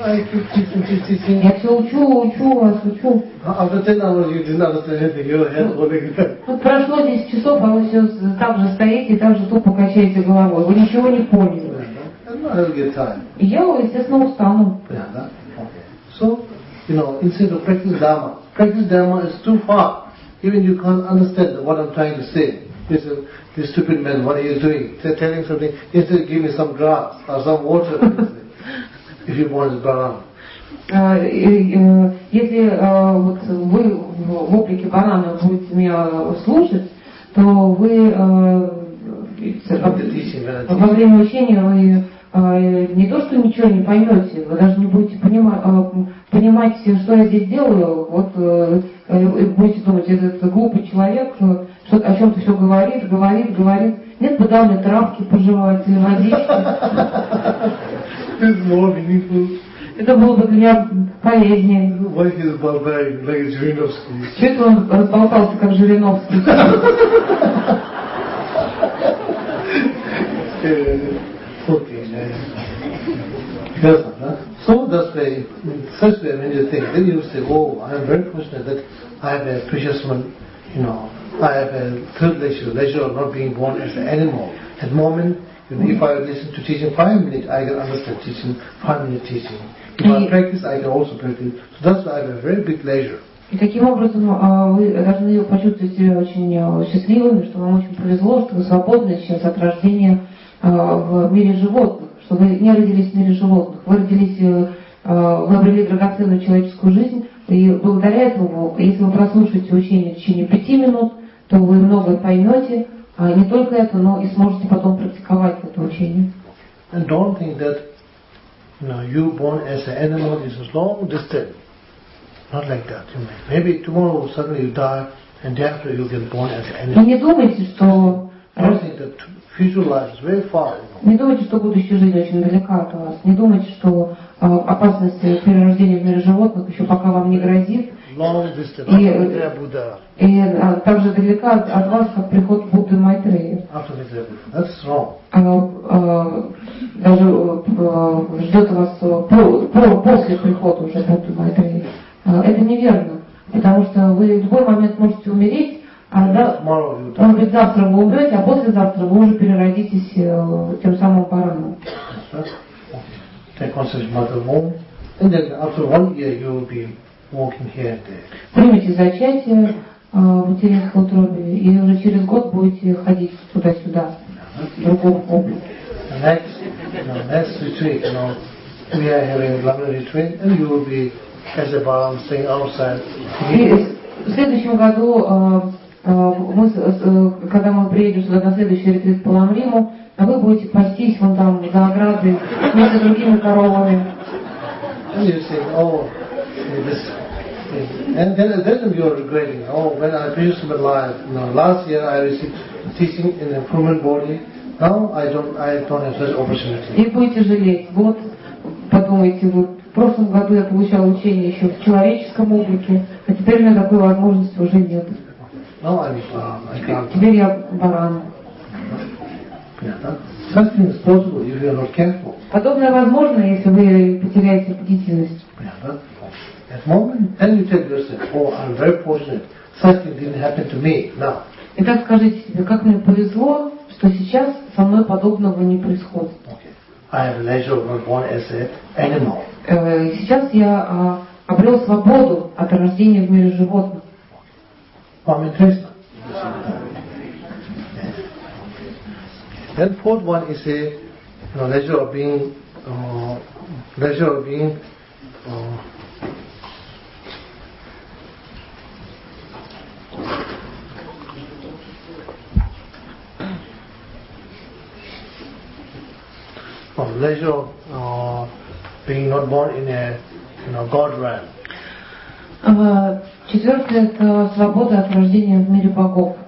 Я все учу вас. After 10 hours you didn't understand anything. Your head holding it. Прошло 10 часов, а вы все так же стоите и так же тупо качаете головой. Вы ничего не поняли. И я, естественно, устану. So, instead of practice Dharma is too far. Even you can't understand what I'm trying to say. You say, this stupid man, what are you doing? They're telling something. Instead, give me some grass or some water. If you want to barana. Если вы в облике банана будете меня слушать, то вы во время учения вы не то, что ничего не поймете, вы даже не будете понимать, что я здесь делаю. Вот будете думать, этот глупый человек, что о чем-то все говорит. Нет бы дал мне травки пожевать или водички. Это было бы для меня полезнее. Чего это он разболтался, как Жириновский? So that's why, such way when you think, then you say, oh, I am very fortunate that I have a precious one, I have a third leisure of not being born as an animal. At the moment, if I listen to teaching 5 minutes, I can understand teaching, 5-minute teaching. If I practice, I can also practice. So that's why I have a very big leisure. И таким образом вы должны почувствовать себя очень счастливыми, что вам очень повезло, что вы свободны сейчас от рождения в мире животных, что вы не родились в мире животных, вы родились, вы обрели драгоценную человеческую жизнь, и благодаря этому, если вы прослушаете учение в течение 5 минут, то вы многое поймете, а не только это, но и сможете потом практиковать это учение. And don't think that you born as an animal is a long distance. Not like that. Maybe tomorrow suddenly you die, and thereafter you get born as an animal. И не думайте, что future life is very far. Не думайте, что будущая жизнь очень далека от вас. Не думайте, что опасность перерождения в мире животных еще пока вам не грозит. long distance. И также далека от вас, как приход Будды Майтрея. That's wrong. Даже ждет вас после прихода уже Будды Майтрея. Это неверно, потому что вы в любой момент можете умереть, а может быть завтра вы умрете, а послезавтра вы уже переродитесь тем самым бараном. Take concept mother womb, and then after 1 year you will be walking here and there. Примите зачатие в материнской утробе, и уже через год будете ходить туда-сюда, в другом облике. Next retreat, we are having Lamla retreat, and you will be as a baram staying outside. И в следующем году, когда мы приедем сюда на следующий ретрит по Ламриму, вы будете пастись вон там за оградой вместе с другими коровами. And you say, and then you are regretting. When I preached my life, last year I received teaching in a human body. Now I don't have such opportunity. И будете жалеть. Вот, подумайте, в прошлом году я получал учение еще в человеческом облике, а теперь у меня такой возможности уже нет. Now I'm baram. I can't. Теперь я баран. Such thing is possible if you are not careful. Подобное возможно, если вы потеряете бдительность. At the moment, then you tell yourself, I'm very fortunate. Such thing didn't happen to me now. Итак, скажите себе, как мне повезло, что сейчас со мной подобного не происходит. I have leisure, not born as an animal. Сейчас я обрел свободу от рождения в мире животных. Вам интересно? Then fourth one is a leisure of being being not born in a God realm. Четвертое – это свобода от рождения в мире богов.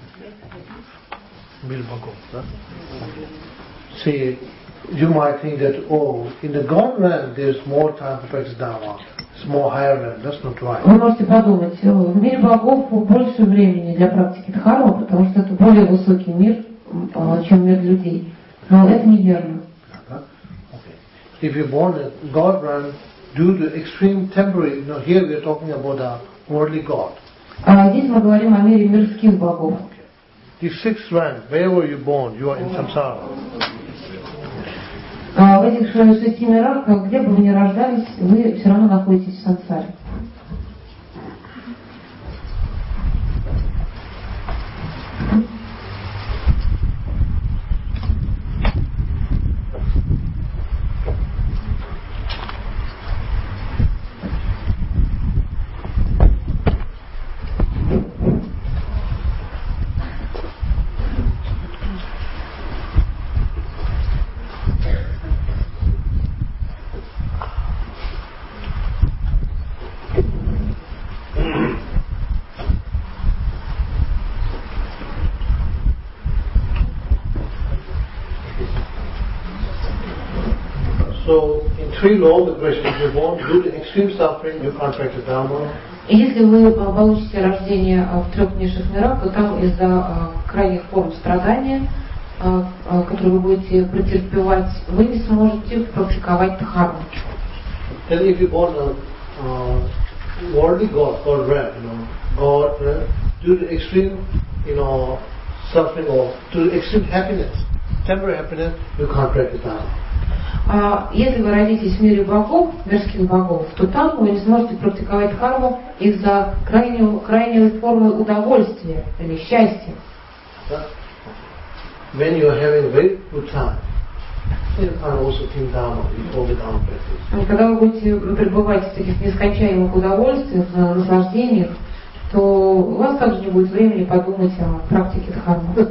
Mil bhagov, huh? See, you might think that, in the God realm there's more time to practice Dharma. It's more higher realm. That's not right. Вы можете подумать, в мире богов больше времени для практики дхармы, потому что это более высокий мир, чем мир людей. Но это неверно. If you're born in God realm, due to extreme temporary, here we are talking about a worldly God. Здесь мы говорим о мире мирских богов. The sixth realm, wherever you're born, you are in samsara. В этих 6 мирах, где бы вы ни рождались, вы все равно находитесь в сансаре. So, in three laws, the question is, you born due to extreme suffering, you can't practice Dharma. И если вы получите рождение в 3 низших мирах, то там из-за крайних форм страдания, которые вы будете претерпевать, вы не сможете практиковать дхарму. Then if you born a worldly God realm, God due to extreme, suffering or to extreme happiness, temporary happiness, you can't practice Dharma. Если вы родитесь в мире богов, мирских богов, то там вы не сможете практиковать дхарму из-за крайней формы удовольствия или счастья. When you are having a very good time, you can't also think Dharma before the Dharma practice. Когда вы будете пребывать в таких нескончаемых удовольствиях, наслаждениях, то у вас также не будет времени подумать о практике дхармы.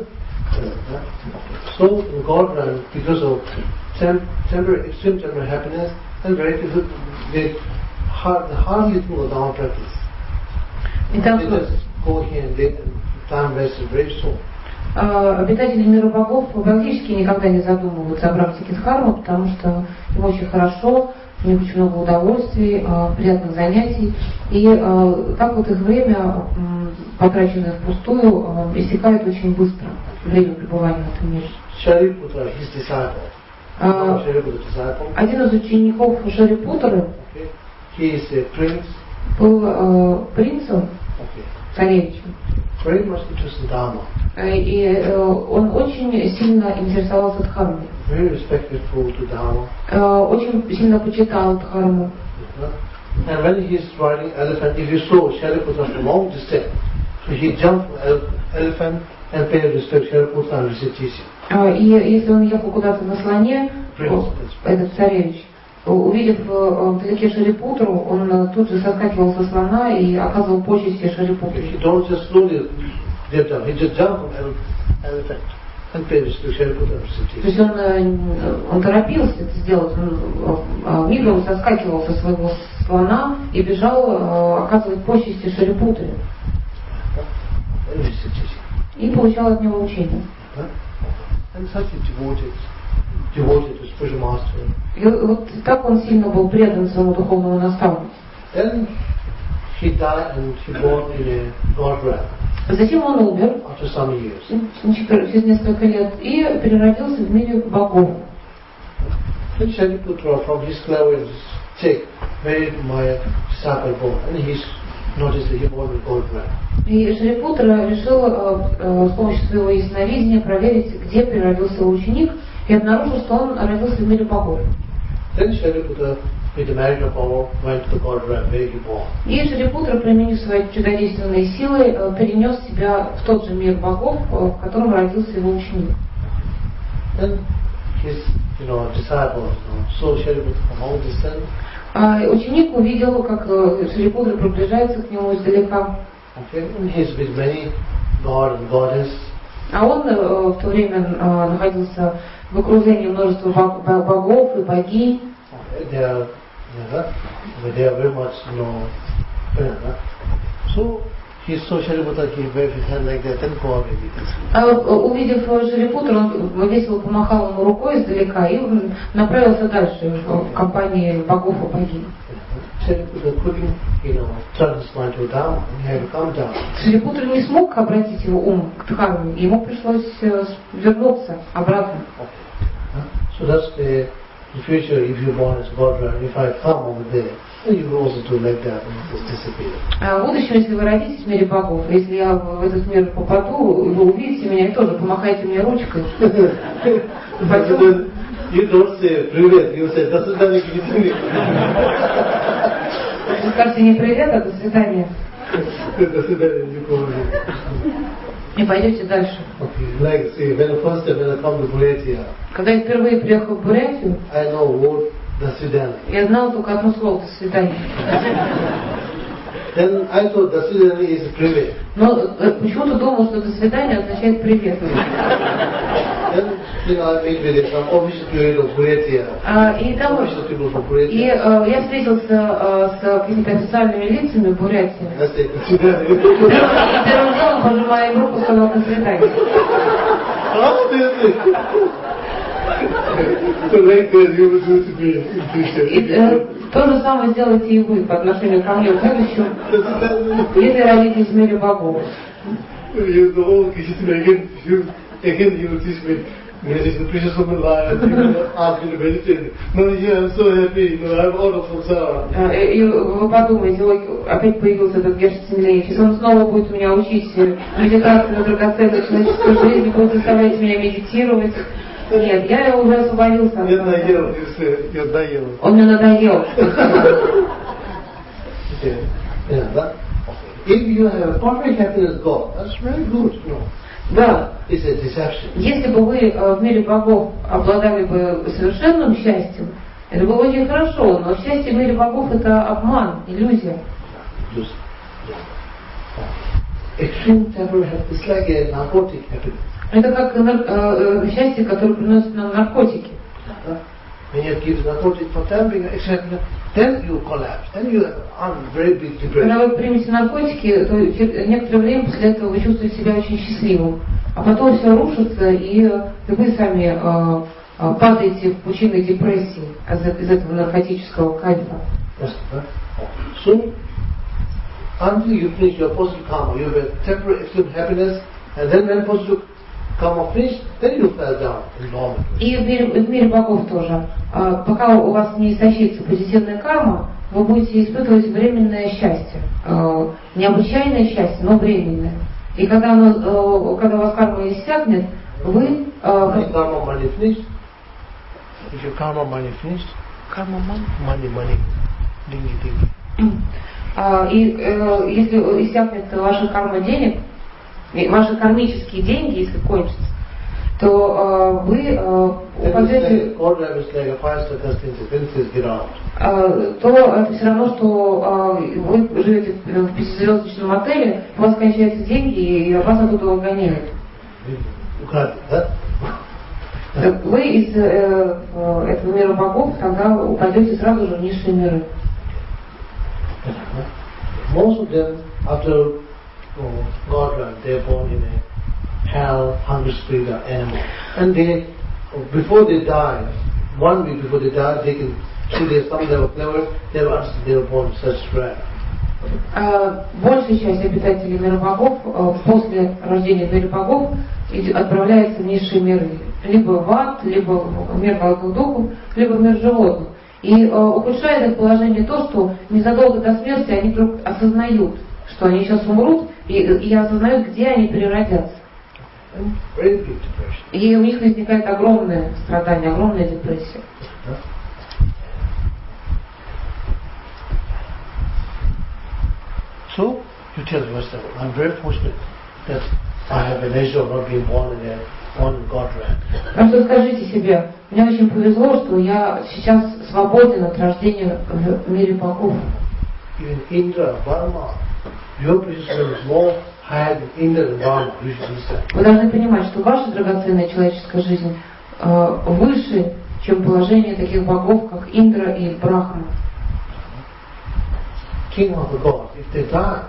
So in God realm, because of extreme temporary happiness, and very people they hardly think of Dharma practice. They just go here and get time wasted very soon. Обитатели мира богов практически никогда не задумываются о практике дхармы, потому что им очень хорошо, у них очень много удовольствий, приятных занятий. И так вот их время, потраченное впустую, истекает очень быстро, время пребывания в этом мире. Shariputra, his disciple. Один из учеников Шарипутры He is a prince. Был принцем, царевичем. Very much interested in Dharma. И он очень сильно интересовался Дхармой. Very respectful to Dharma. Очень сильно почитал Дхарму. And when he is riding elephant, if you saw Shariputra from long distance, so he jumped from elephant and paid respect to Shariputra and received teaching. И если он ехал куда-то на слоне, этот царевич, увидев вдалеке Шарипутру, он тут же соскакивал со слона и оказывал почести Шарипутру. He don't just slowly get down. He just jumped from elephant and paid respect to Shariputra and received teaching. То есть он торопился это сделать, он мигом соскакивал со своего слона и бежал оказывать почести Шарипутре. И получал от него учение. And such a devoted to spiritual master. И вот так он сильно был предан своему духовному наставнику. Then he died and he born in a god realm. Затем он умер After some years. через несколько лет и переродился в мире богов. Then Shariputra, from his cleverness, made my disciple born, and he's noticed that he born in god realm. И Шарипутра решил с помощью своего ясновидения проверить, где переродился его ученик, и обнаружил, что он родился в мире богов. Then Shariputra, with the magic of power, went to the god realm where he born. И Шарипутра, применив свои чудодейственные силы, перенес себя в тот же мир богов, в котором родился его ученик. Then his, disciple, saw Shariputra from long distance. Ученик увидел, как Шарипутра приближается к нему издалека. Okay, and he's with many god and goddess. А он в то время находился в окружении множества богов и богинь. They are very much, So he saw Shariputra, he waved his hand like that, and go away with this. Увидев Шарипутру, он весело помахал ему рукой издалека и направился дальше в компании богов и богинь. Shariputra couldn't, turn his mind to Dharma, and he had to come down. Шарипутра не смог обратить его ум к Дхарме, ему пришлось вернуться обратно. So that's in future, if you born as God, if I come over there, then you will also do like that and just disappear. В будущем, если вы родитесь в мире богов, если я в этот мир попаду, вы увидите меня и тоже помахайте мне ручкой. You don't say привет, you say до свидания, Вы скажете не привет, а до свидания. До свидания, you go away. И пойдете дальше. Okay, like say, when I come to Buryatia, когда я впервые приехал в Бурятию, I know word до свидания. Я знал только одно слово до свидания. Then I thought до свидания is привет. Но почему-то думал, что до свидания означает привет. Then I meet with some official people of Buryatia. И там я встретился с какими-то официальными лицами в Бурятии. I said до свидания. И первым делом, пожимая им руку, сказал до свидания. So like that you will do to me in future. То же самое сделайте и вы по отношению ко мне в будущем, если родитесь в мире богов. You know, again you will teach me meditation, precious of my life, you will ask me to meditate. No, yeah, I'm so happy, I'm out of samsara. И вы подумаете, ой, опять появился этот Герш Семенович, он снова будет меня учить медитацию на драгоценной человеческой жизни, будет заставлять меня медитировать. Нет, я уже освободился. Я надоел, я надоел. Он мне надоел. If you have perfect happiness, God, that's very good, Да. It's a deception. Если бы вы в мире богов обладали бы совершенным счастьем, это было очень хорошо, но счастье в мире богов это обман, иллюзия. Extreme temporary happiness is like a narcotic happiness. Это как счастье, которое приносит нам наркотики. When you give narcotic for tempering, then you collapse. Then you have very big depression. Когда вы примете наркотики, то некоторое время после этого вы чувствуете себя очень счастливым. А потом все рушится, и вы сами падаете в пучины депрессии из этого наркотического кайфа. So, until you finish your positive karma, you have a temporary extreme happiness, and then when positive karma finish, then you fell down in normal. И в мире богов тоже. Пока у вас не истощится позитивная карма, вы будете испытывать временное счастье. Необычайное счастье, но временное. И когда у вас карма иссякнет, вы... Karma money finished. If your karma money finished, Karma money. Money. Dingy. И если иссякнет ваша карма денег, ваши кармические деньги, если кончатся, то вы упадете... то это все равно, что вы живете в пятизвездочном отеле, у вас кончаются деньги, и вас оттуда выгоняют. Вы из этого мира богов тогда упадете сразу же в низшие миры. Most of them, after Godland, they are born in a hell, hungry spirit, or animal. And they, before they die, 1 week before they die, they can, through their some they were clever, they were born such rare. Большая часть обитателей мира богов после рождения в мире богов отправляется в низшие миры. Либо в ад, либо в мир молодых духов, либо в мир животных. И ухудшает их положение то, что незадолго до смерти они вдруг осознают, что они сейчас умрут, и осознают, где они переродятся. И у них возникает огромное страдание, огромная депрессия. So, you tell yourself, I'm very fortunate that I have a leisure of not being born in Godland. Так что скажите себе, мне очень повезло, что я сейчас свободен от рождения в мире богов. Even Indra, Varma, your position is more higher than Indra and Varma. You should understand. Вы должны понимать, что ваша драгоценная человеческая жизнь выше, чем положение таких богов, как Индра и Брахма. King of the gods, if they die,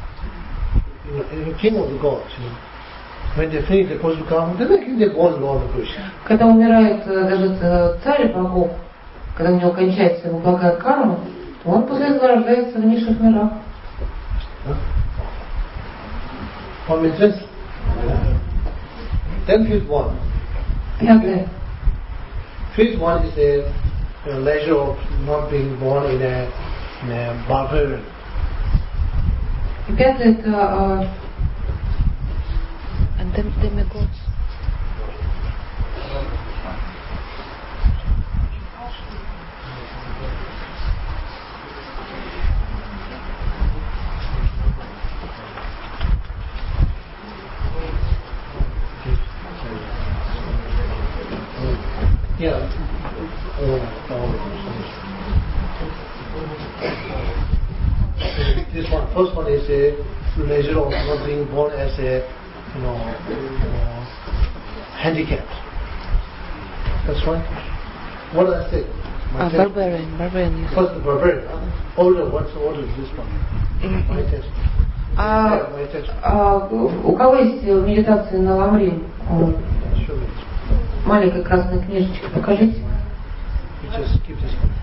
king of the gods, when they finish the positive karma, then they get born in Lord Krishna. Когда умирает даже царь богов, когда у него кончается его благая карма, то он после этого рождается в низших мирах. Then fifth one. Пятое. Fifth one is the leisure of not being born in a barbarian. И пятое это And demigods. Yeah. This one, first one is a leisure of not being born as a, handicapped. That's right. What did I say? Barbarian. Yes. First the barbarian. Order. What's the order of this one? My test. My test. У кого есть медитация на Ламрим? Show me. Маленькая красная книжечка, покажите. You just keep this one.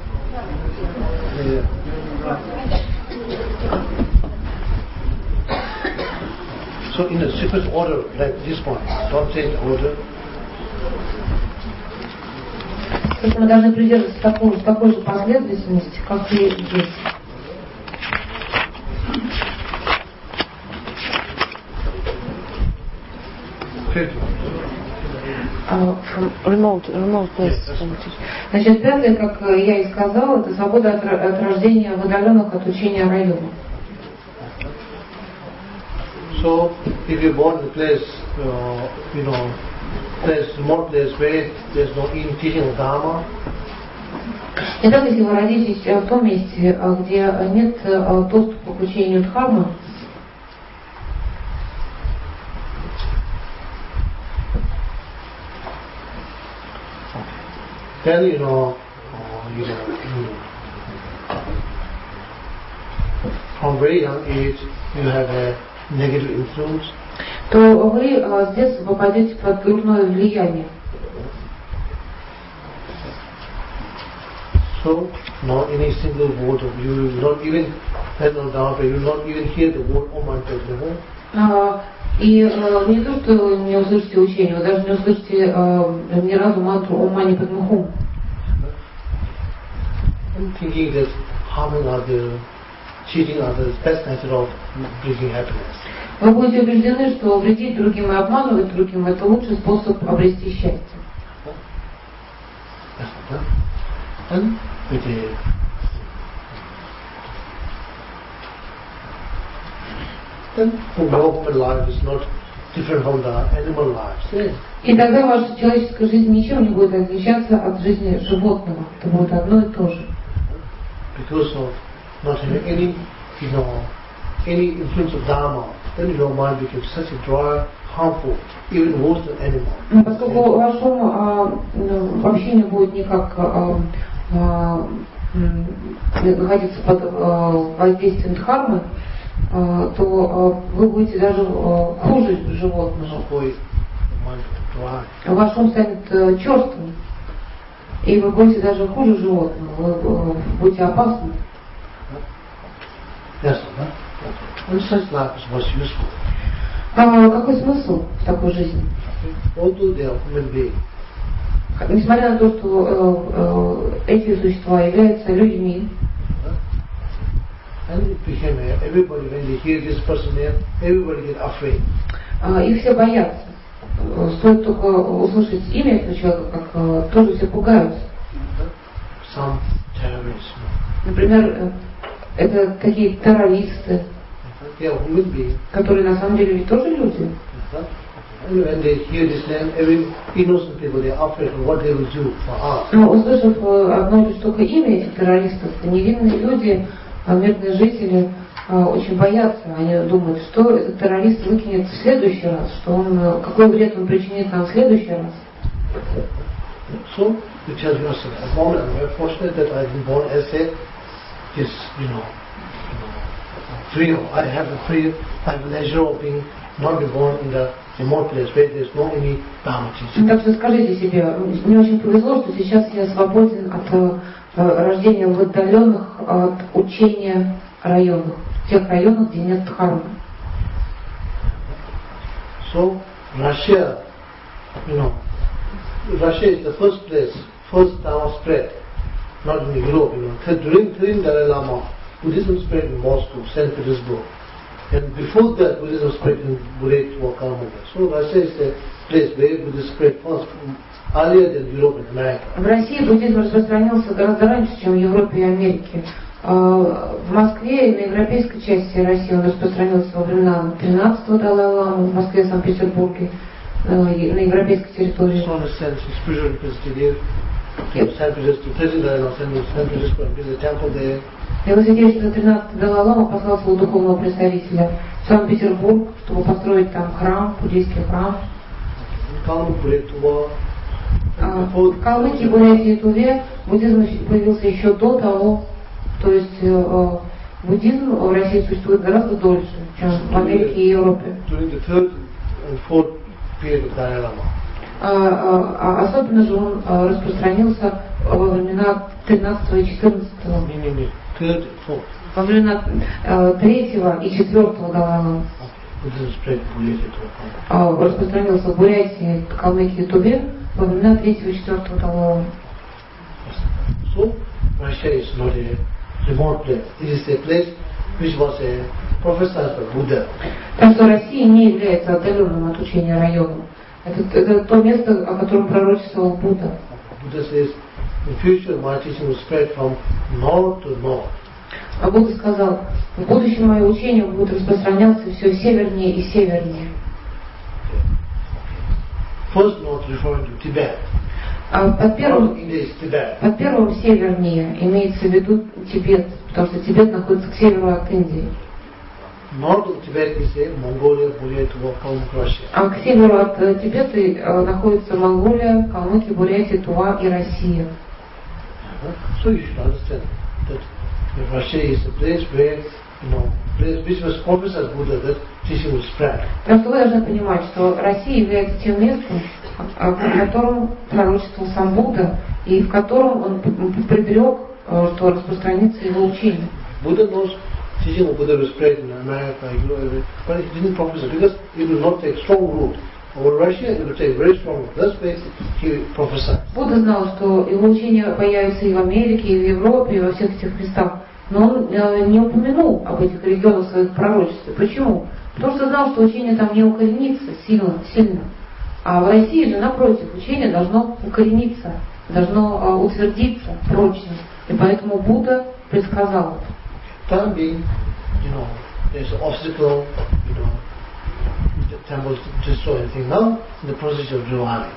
Yeah. So in a sequence order like this one, don't change the order. Мы должны придерживаться такой же последовательности, как и здесь. From remote places. Значит, пятое, как я и сказала, это свобода от рождения в отдаленных от учения районах. So, if you're born in a place, remote place where there's no teaching of Dharma. Итак, если вы родитесь в том месте, где нет доступа к учению Дхармы, then from very young age you have a negative influence. то вы с детства попадете под дурное влияние. So, not any single word of you will not even settle down, you will not even hear the word Om Mani Padme Hum. И не то, что не услышите учение, вы даже не услышите ни разу мантру Ом Мани Падме Хум. Thinking that harming others, cheating others, best method of bringing happiness. Вы будете убеждены, что вредить другим и обманывать другим – это лучший способ обрести счастье. And with the then your life is not different from the animal lives. И тогда ваша человеческая жизнь ничем не будет отличаться от жизни животного. Это будет одно и то же. Because of not having any, any influence of Dharma, then your mind becomes such a dry, harmful, even worse than animal. Поскольку ваш ум вообще не будет никак находиться под воздействием дхармы, то вы будете даже хуже животного. Ваш ум станет черствым, и вы будете даже хуже животного, вы будете опасны. Какой смысл в такой жизни? Несмотря на то, что эти существа являются людьми, их все боятся. Стоит только услышать имя этого человека, как тоже все пугаются. Например, это какие-то террористы, которые на самом деле ведь тоже люди. Но услышав одно лишь только имя этих террористов, невинные люди, мирные жители очень боятся. Они думают, что этот террорист выкинет в следующий раз, что он, какой вред он причинит нам в следующий раз. So, you tell yourself, I'm very fortunate that I've been born as a, free. I have the leisure of being not be born in the remote place where there's no any Dharma teaching. Так что скажите себе, мне очень повезло, что сейчас я свободен от рождения в отдаленных от учения районах, тех районах, где нет дхармы. So, Russia, Russia is the first place, first Dharma spread, not in Europe. During Dalai Lama, Buddhism spread in Moscow, St. Petersburg, and before that, Buddhism spread in Buret or Kalmyk. So, Russia is the place where Buddhism spread first, earlier than Europe and America. В России буддизм распространился гораздо раньше, чем в Европе и Америке. В Москве и на европейской части России он распространился во времена 13-го Далай-ламы, в Москве и Санкт-Петербурге, на европейской территории. И вы сидели, что 13-й Далай-лама послал своего духовного представителя в Санкт-Петербург, чтобы построить там храм, буддийский храм. В Калмыкии, Бурятии и Туве буддизм появился еще до того, то есть буддизм в России существует гораздо дольше, чем в Америке и Европе. Особенно же он распространился во времена 13 и 14 во времена 3 и 4 Далай-ламы. Распространился в Бурятии, Калмыкии и Туве во времена 3 и 4 Далай-ламы. So, Russia is not a remote place. It is a place which was a prophesied by Buddha. Так что Россия не является отдаленным от учения районом. Это то место, о котором пророчествовал Будда. Buddha says, in future my teaching will spread from north to north. А Будда сказал, в будущем мое учение будет распространяться все севернее и севернее. First north referring to Tibet. Под первым севернее имеется в виду Тибет, потому что Тибет находится к северу от Индии. А к северу от Тибета находятся Монголия, Калмыкия, Бурятия, Тува и Россия. So you should understand that Russia is a place where, place which was prophesied Buddha that teaching will spread. Так что вы должны понимать, что Россия является тем местом, в котором пророчествовал сам Будда, и в котором он предрек что распространится его учение. Buddha knows teaching of Buddha was spread in America, Europe, but he didn't prophesy because it will not take strong root. Over Russia, it will take very strong root. That's why he prophesied. Будда знал, что его учение появится и в Америке, и в Европе, и во всех этих местах. Но он не упомянул об этих регионах в своих пророчествах. Почему? Потому что знал, что учение там не укоренится сильно. А в России же, напротив, учение должно укорениться, должно утвердиться прочно. И поэтому Будда предсказал это. Time being, there's an obstacle, the temples destroy anything. Now, in the process of reviving.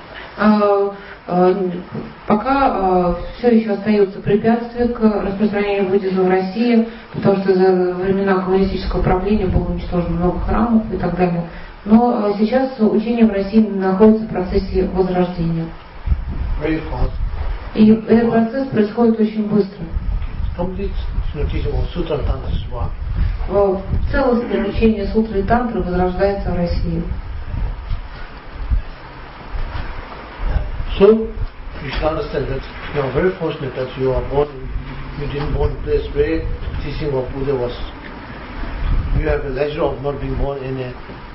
Пока все еще остается препятствие к распространению буддизма в России, потому что за времена коммунистического правления было уничтожено много храмов и так далее. Но сейчас учение в России находится в процессе возрождения. И этот процесс происходит очень быстро. Целостное учение сутры и тантры возрождается в России. So, you should understand that you are very fortunate that you didn't born in a place where teaching of Buddha was. You have the leisure of not being born in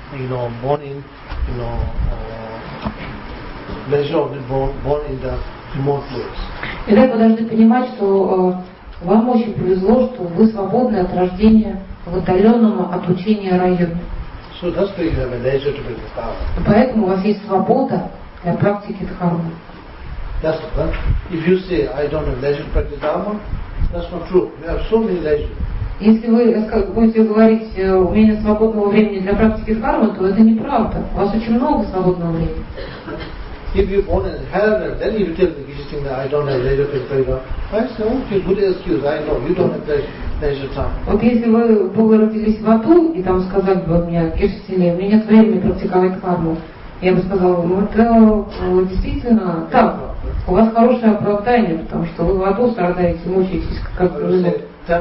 leisure of being born in the remote place. Итак, вы должны понимать, что вам очень повезло, что вы свободны от рождения в отдаленном от учения районе. So that's why you have a leisure to practice Dharma. Поэтому у вас есть свобода для практики дхармы. That's right. If you say, I don't have leisure to practice Dharma, that's not true. You have so many leisure. Если вы будете говорить, у меня нет свободного времени для практики дхармы, то это неправда. У вас очень много свободного времени. If you born in hell, then you tell me this thing that I don't have leisure to practice Dharma. I say, okay, good excuse. I know you don't have leisure time. Вот если вы родились в аду и там сказали бы мне, Кешетиле, у меня нет времени практиковать дхарму, я бы сказала, это действительно так. У вас хорошее оправдание, потому что вы в аду страдаете, мучаетесь как минут.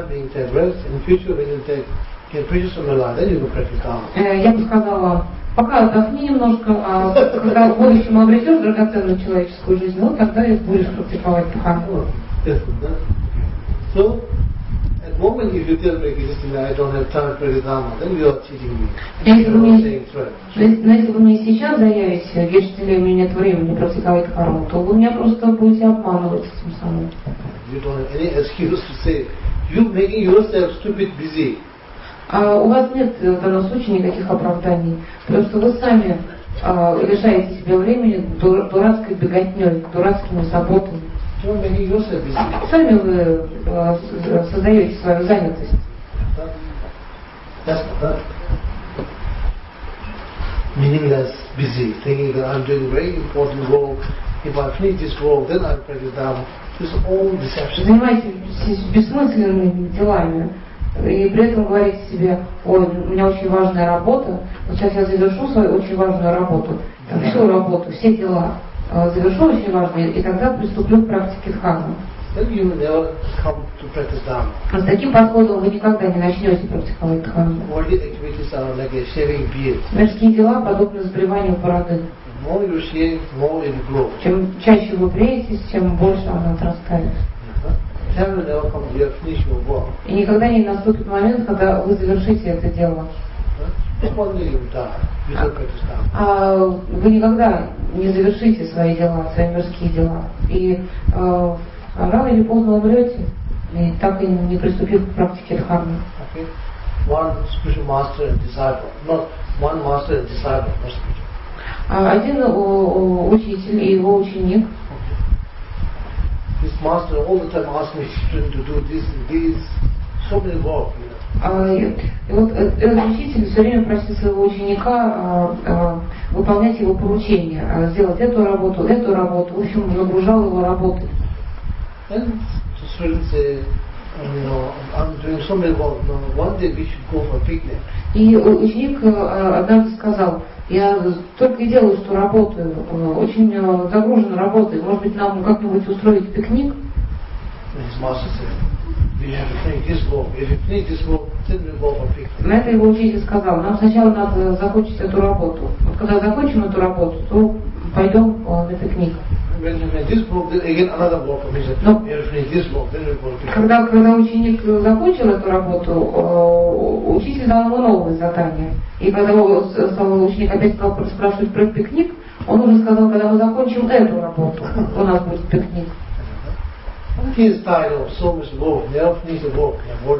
Я бы сказала, пока отдохни немножко, а когда в будущем обретешь драгоценную человеческую жизнь, вот тогда и будешь практиковать дхарму. So, at the moment if you tell me I don't have time to practice Dharma, then you are cheating me. Но если вы мне сейчас заявите, Гештиле, у меня нет времени практиковать дхарму, то вы меня просто будете обманывать этим самым. You don't have any excuse to say, you making yourself stupid busy. А у вас нет в данном случае никаких оправданий, потому что вы сами лишаете себя времени дурацкой беготней, дурацкими заботами. Сами вы создаете свою занятость. Meaningless, busy, thinking that I'm doing a very important work. If I finish this work, then I'll practice Dharma. This is all deception. Занимаетесь бессмысленными делами. И при этом говорите себе, ой, у меня очень важная работа, вот сейчас я завершу свою очень важную работу, всю работу, все дела завершу очень важные, и тогда приступлю к практике дхармы. С таким подходом вы никогда не начнете практиковать дхарму. Мирские дела подобны сбриванию бороды. Чем чаще вы бреетесь, тем больше она отрастает. И никогда не наступит момент, когда вы завершите это дело. А вы никогда не завершите свои дела, свои мирские дела. И рано или поздно умрете, и так и не приступив к практике дхармы. Один учитель и его ученик. His master all the time asked me to do this, so many work. И вот этот учитель все время просил своего ученика выполнять его поручения, сделать эту работу, в общем, нагружал его работой. And the students say, I'm doing so many work. One day we should go for a picnic. И ученик однажды сказал, я только и делаю, что работаю, очень загружен работой, может быть, нам как-нибудь устроить пикник? На это его учитель сказал, нам сначала надо закончить эту работу. Вот когда закончим эту работу, то пойдем на пикник. when you finish this book, then again another work comes. No. You have to finish this book, then you go to. Когда ученик закончил эту работу, учитель дал ему новые задания. И когда ученик опять стал спрашивать про пикник, он уже сказал, когда мы закончим эту работу, у нас будет пикник. He is tired of so much work. They don't finish the work.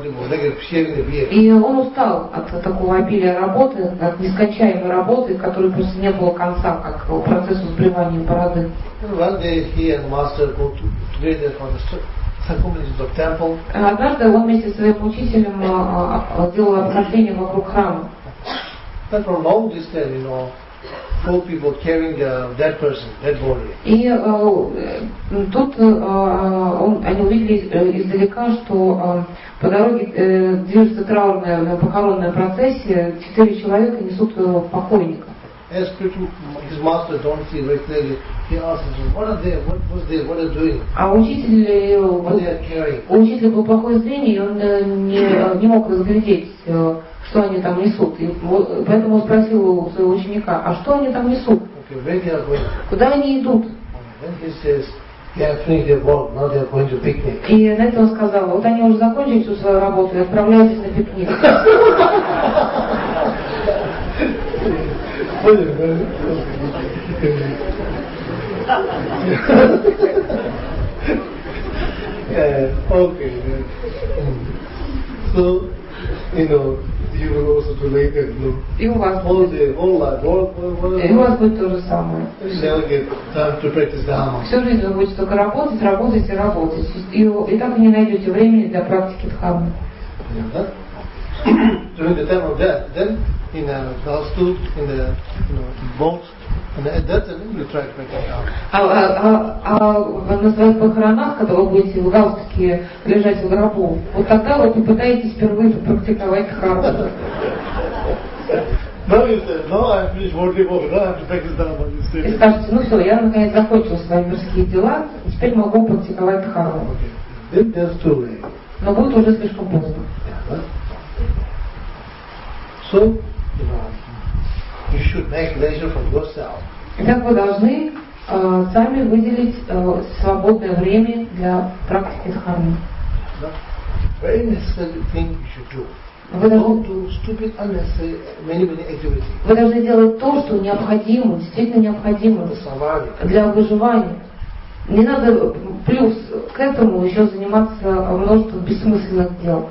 И он устал от такого обилия работы, от нескончаемой работы, которой просто не было конца, как процессу сбривания бороды. One day he and master go together for the circumference of temple. Однажды он вместе со своим учителем делал обхождение вокруг храма. But from long distance, four people carrying a dead person, dead body. И тут они увидели издалека, что по дороге движется траурная похоронная процессия, 4 человека несут покойника. As his master don't see very clearly, he asks him, what are they? What was they? What are they doing? А у учителя было плохое зрение, и он не мог разглядеть, что они там несут. И поэтому спросил у своего ученика, а что они там несут? Okay, where they are going? Куда они идут? Then he says, they have finished their work, now they are going to picnic. И на это он сказал, вот они уже закончили всю свою работу и отправляйтесь на пикник. Okay. So, you will also do later, И у вас whole day, whole life, и у вас будет то же самое. You never get time to practice Dharma. Всю жизнь вы будете только работать, работать и работать. И так и не найдете времени для практики дхармы. During the time of death, then in a hospital, in the boat, and at that time you try to practice Dharma. А на своих похоронах, когда вы будете в галстуке лежать в гробу, вот тогда вы попытаетесь впервые попрактиковать дхарму. Now you say, no, I finished worldly work, now I have to practice Dharma. И скажете, ну все, я наконец закончил свои мирские дела, теперь могу практиковать дхарму. Then there's too late. Но будет уже слишком поздно. So, you should make leisure for yourself. Итак, вы должны сами выделить свободное время для практики дхармы. Very necessary thing you should do. Вы Don't do stupid, unnecessary, many activities. Вы должны делать то, что необходимо, действительно необходимо для выживания. Не надо плюс к этому еще заниматься множеством бессмысленных дел.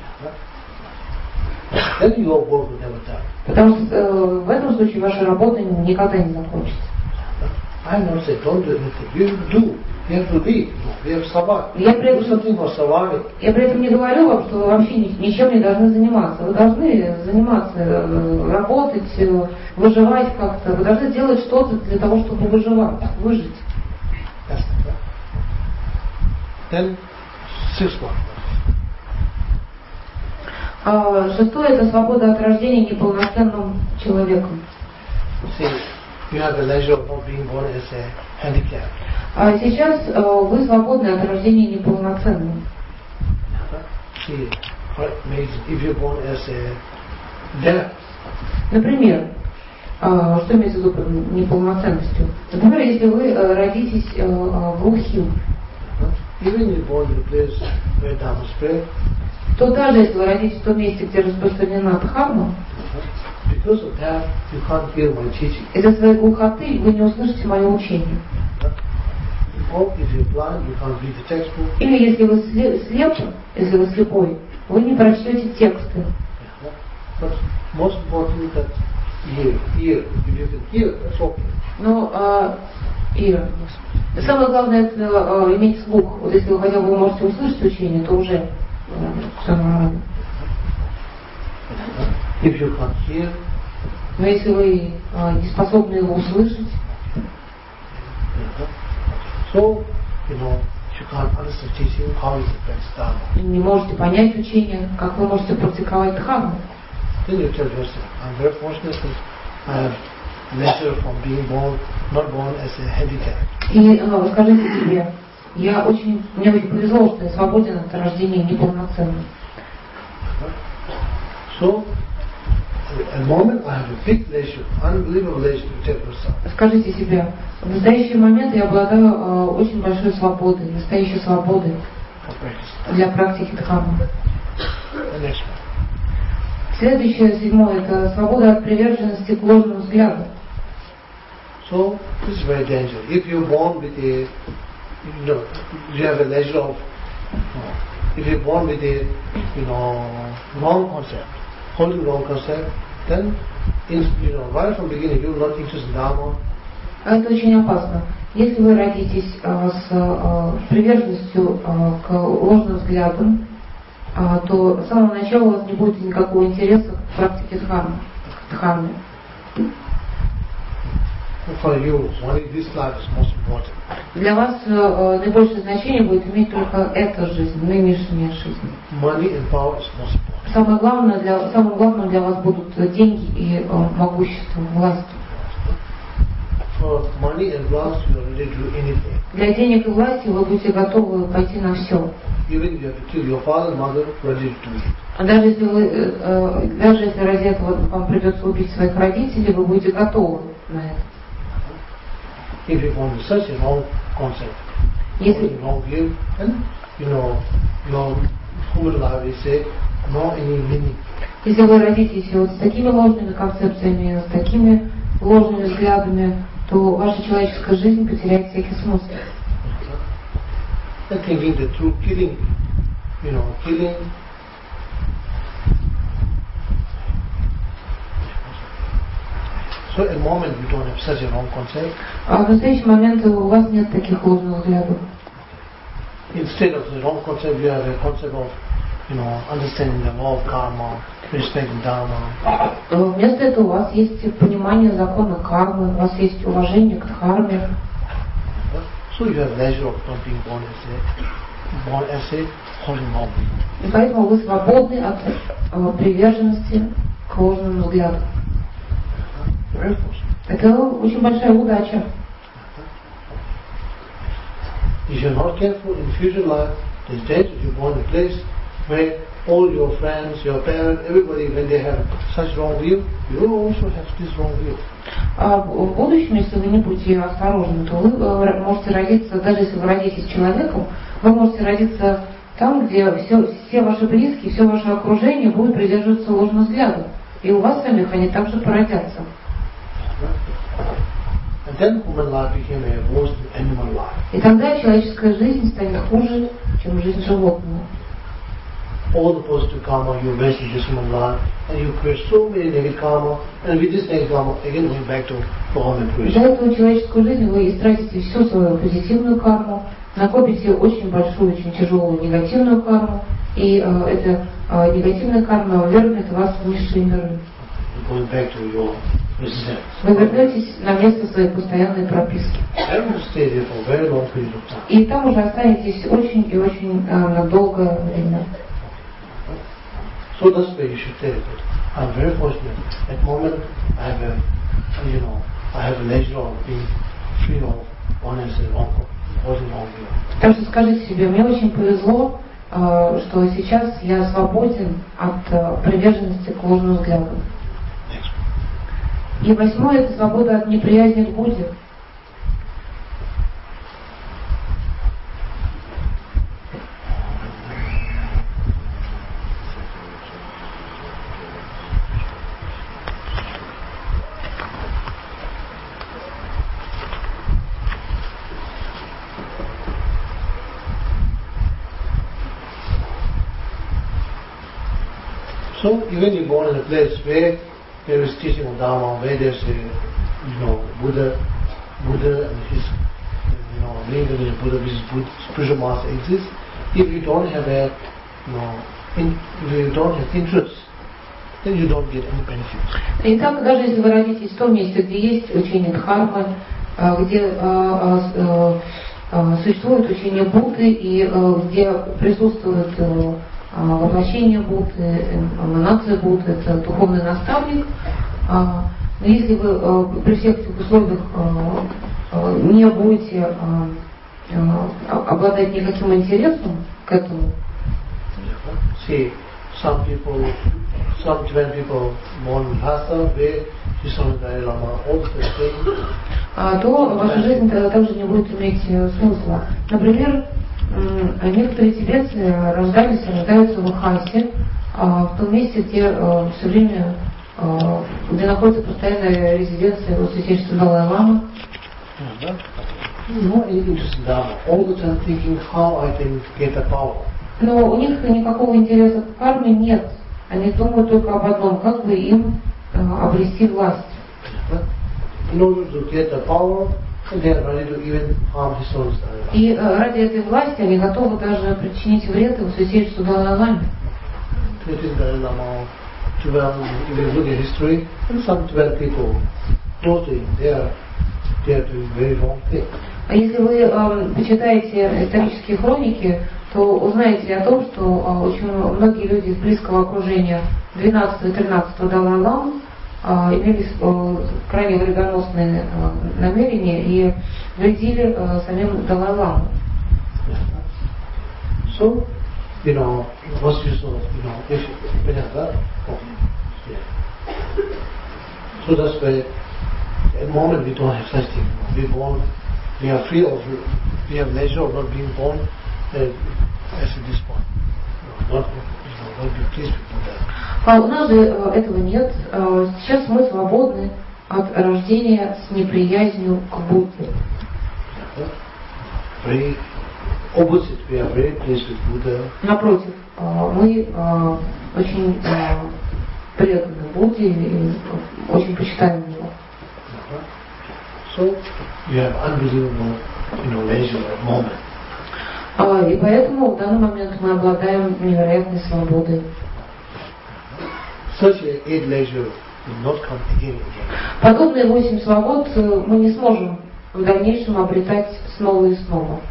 Then your work will never done. Потому что в этом случае ваша работа никогда не закончится. I'm not saying don't do anything. You do. You have to live. You have to survive. Do something for surviving. Я при этом не говорю вам, что вы вообще ничем не должны заниматься. Вы должны заниматься, работать, выживать как-то. Вы должны делать что-то для того, чтобы выживать, выжить. Then, sixth one. Шестое – это свобода от рождения неполноценным человеком. See, you have the leisure of not being born as a handicap. Сейчас вы свободны от рождения неполноценным. See, if you're born as a deaf. Например, что имеется в виду под неполноценностью? Например, если вы родитесь глухим, Even you're born in a place where Dharma spread, то даже если вы родитесь в том месте, где распространена дхарма, because of that, you can't hear my teaching. из-за своей глухоты вы не услышите мое учение. Or if you're blind, you can't read the textbook. Или если вы если вы слепой, вы не прочтете тексты. But most important that hear. If you can hear, that's okay. Но самое главное это иметь слух. Вот если вы хотя бы можете услышать учение, то уже все нормально. If you can't hear, но если вы не способны его услышать, so you can't understand teaching, how is it practice Dharma? Не можете понять учение, как вы можете практиковать дхарму. Then you tell yourself, I'm very fortunate that I have leisure from being not born as a handicap. И скажите себе, мне очень повезло, что я свободен от рождения неполноценным. So, At the moment, I have a big relationship, unbelievable relationship with Tirupati. Скажите себе, в настоящий момент я обладаю очень большой свободой, настоящей свободой для практики дхармы. Следующее, 7, это свобода от приверженности к ложным взглядам. So this is very dangerous. If you're born with a, you have a leisure of, if you're born with a, wrong concept, holding wrong concept, then, right from the beginning you're not interested in Dharma. Это очень опасно. Если вы родитесь с приверженностью к ложным взглядам, то с самого начала у вас не будет никакого интереса к практике дхармы. For you, only this life is most important. Для вас наибольшее значение будет иметь только эта жизнь, нынешняя жизнь. Money and power is most important. Самым главным для вас будут деньги и могущество, власть. For money and wealth, you are ready to do anything. Для денег и власти вы будете готовы пойти на все. Even you have to kill your father and mother, ready to do it. Даже если ради этого вам придется убить своих родителей, вы будете готовы на это. If you want such a wrong concept, wrong view, then your human life is no any meaning. Если вы родитесь вот с такими ложными концепциями, с такими ложными взглядами, то ваша человеческая жизнь потеряет всякий смысл. And thinking that through killing. So at the moment we don't have such a wrong concept. А в настоящий момент у вас нет таких ложных взглядов. Instead of the wrong concept, you have a concept of, understanding the law of karma, respecting dharma. Вместо этого у вас есть понимание закона кармы, у вас есть уважение к дхарме. So you have leisure of not being born as a holding wrong view. И поэтому вы свободны от приверженности к ложным взглядам. Это очень большая удача. If you're not careful in future life, there's danger you're born in a place where all your friends, your parents, everybody, when they have such wrong view, you also have this wrong view. А в будущем, если вы не будете осторожны, то вы можете родиться, даже если вы родитесь человеком, вы можете родиться там, где все ваши близкие, все ваше окружение будут придерживаться ложных взглядов. И у вас самих они также породятся. And then human life became a worse than animal life. И тогда человеческая жизнь станет хуже, чем жизнь животного. All the positive karma you waste in this human life, and you create so many negative karma, and with this negative karma, again going back to form and creation. За эту человеческую жизнь вы истратите всю свою позитивную карму, накопите очень большую, очень тяжелую негативную карму, и эта негативная карма вернет вас в низшие миры. Going back to your residence. Вы вернетесь на место своей постоянной прописки. And you stay there for a very long period of time. И там уже останетесь очень и очень на долгое время. So that's why you should tell it. I'm very fortunate. At the moment, I have a leisure of being free of honest and wrong view. Так что скажите себе, мне очень повезло, что сейчас я свободен от приверженности к ложным взглядам. И 8 это свобода от неприязни к Будде. So even you're born in a place where there is teaching of Dharma, where there's Buddha and his, reincarnated Buddha, which is spiritual master exists. If you don't have interest, then you don't get any benefit. Итак, даже если вы родитесь в том месте, где есть учение Дхармы, где существует учение Будды и где присутствует воплощение Будды, эманация Будды, это духовный наставник. Но если вы при всех этих условиях не будете обладать никаким интересом к этому, See, some people some Tibetan people born in Lhasa, where Shisona Dalai Lama also came. То ваша жизнь тогда также не будет иметь смысла. Например, некоторые тибетцы рождаются в Лхасе, в том месте, где все время, где находится постоянная резиденция его святейшества Далай Лама. No interest in Dharma. All the time thinking how I can get the power. Но у них никакого интереса к карме нет. Они думают только об одном, как бы им обрести власть. In order to get the power, they are ready to even harm his own style. И ради этой власти они готовы даже причинить вред его святейшеству Далай Ламе. Dalai Lama, Tibetan, if you look at history, and some Tibetan people, mostly they are doing very wrong things. А если вы почитаете исторические хроники, то узнаете о том, что очень многие люди из близкого окружения 12-13 Далай Лам имели крайне вредоносные намерения и вредили самим Далай Ламу. So, what's use of, if so that's why at the moment we don't have such thing. We are free of, we have leisure of not being born as at this point. Not be pleased with that. А у нас же этого нет. Сейчас мы свободны от рождения с неприязнью к Будде. Very opposite, we are very pleased with Buddha. Напротив, мы очень преданы Будде и очень почитаем его. So you have unbelievable, leisure at the moment. И поэтому в данный момент мы обладаем невероятной свободой. Such a leisure will not come again and again. Подобные 8 свобод мы не сможем в дальнейшем обретать снова и снова.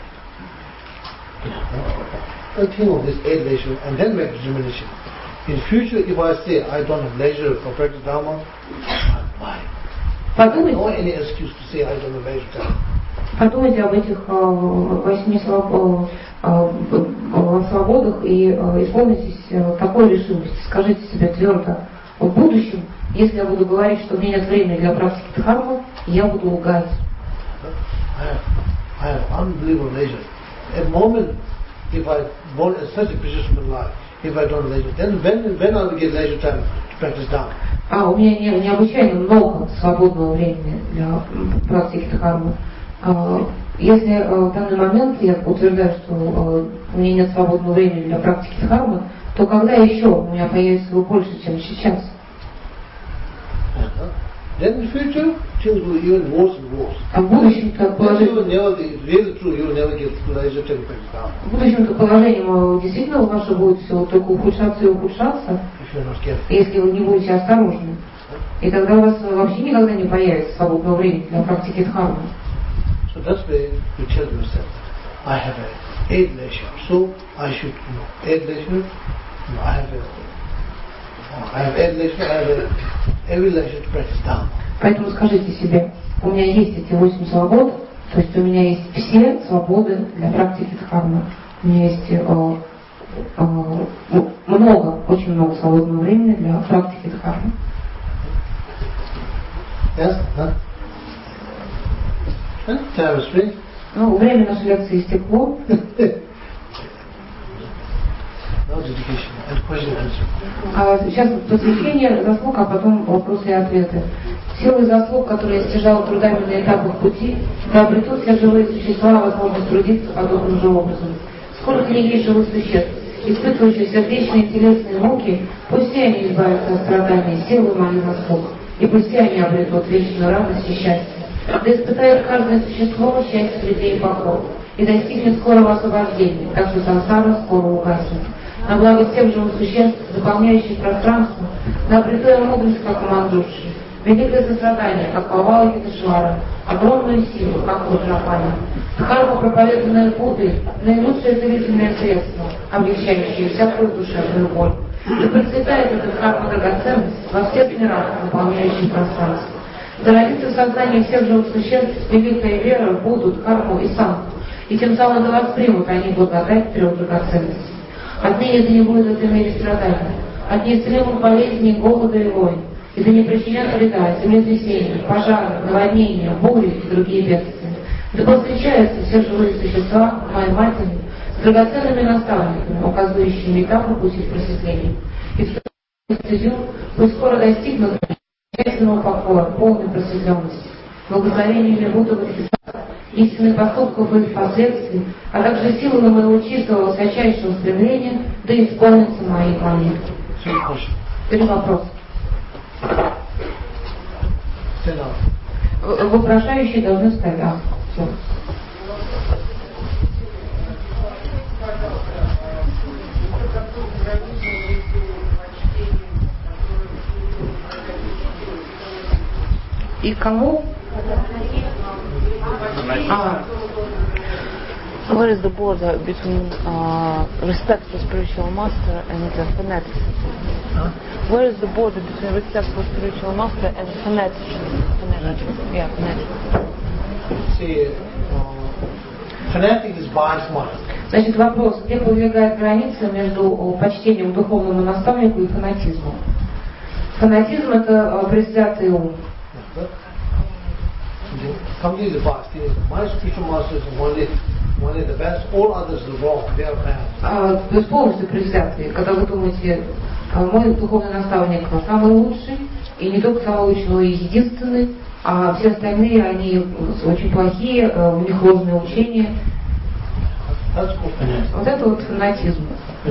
I think of this leisure and then make determination. In future, if I say I don't have leisure for practice Dharma, why? Подумайте, No any excuse to say I don't have leisure time. Подумайте об этих 8 свободах и исполнитесь такой решимости. Скажите себе твердо: в будущем, если я буду говорить, что у меня нет времени для практики дхармы, я буду лгать. I have unbelievable leisure. At the moment, if I born in such a position in life, if I don't have leisure, then when I will get leisure time to practice Dharma? У меня необычайно много свободного времени для практики дхармы. Если в данный момент я утверждаю, что у меня нет свободного времени для практики дхармы, то когда еще у меня появится его больше, чем сейчас? Then in future, things will be even worse and worse. А в будущем-то положение действительно ваше будет все только ухудшаться и ухудшаться, если вы не будете осторожны. И тогда у вас вообще никогда не появится свободного времени для практики дхармы. So that's why you tell yourself, I have a leisure, so I should, leisure. I have leisure, I have every leisure to practice Dharma. Поэтому скажите себе: у меня есть эти 8 свобод, то есть у меня есть все свободы для практики дхармы. У меня есть очень много свободного времени для практики дхармы. Yes? Time is free. Время нашей лекции истекло. Now dedication and question and answer. Сейчас посвящение заслуг, а потом вопросы и ответы. Силой заслуг, которые я стяжал трудами на этапах пути, да обретут все живые существа возможность трудиться подобным же образом. Сколько не есть живых существ, испытывающих сердечные и телесные муки, пусть все они избавятся от страданий силой моих заслуг, и пусть все они обретут вечную радость и счастье. Да испытает каждое существо счастье среди и покой, и достигнет скорого освобождения, так что сансара скоро угаснет. На благо всех живых существ, заполняющих пространство, да обретая мудрость, как у Мандуши, великое сострадание, как Павала Киташвара, огромную силу, как Ваджрапани. Дхарма, проповеданная Буддой, наилучшее целительное средство, облегчающее всякую душевную боль. Да процветает эта дхарма драгоценность во всех мирах, наполняющих пространство. Да родится в сознании всех живых существ великая вера в Будду, Дхарму и Сангху, и тем самым да воспримут они благодать трех драгоценностей. Отныне да не будет в этой мире страданий. от неисцелимых болезней, голода и войн, и да не причинят вреда землетрясения, пожары, наводнения, бури и другие бедствия. Да повстречаются все живые существа моей матери с драгоценными наставниками, указывающими этапы пути к просветлению. И в стезю вы скоро достигнут честного покоя, полной просветленности, благословениями Будды истинных поступков и их последствий, а также силами моего чистого, высочайшего стремления, да исполнятся мои молитвы. Три вопроса. Вопрошающие должны встать. Все. И кому? Where is the border between respect for spiritual master and fanaticism? Huh? Where is the border between respect for spiritual master and fanaticism? Yeah, fanaticism. See, fanatic is biased mind. Значит, вопрос, где пролегает граница между почтением к духовному наставнику и фанатизмом? Фанатизм – это предвзятый ум. Somebody is biased. My spiritual master is one of the best. All others are wrong. They are bad. То есть полностью предвзятый. Когда вы думаете, мой духовный наставник самый лучший, и не только самый лучший, но и единственный, а все остальные, они очень плохие, у них ложные учения. Вот это вот фанатизм.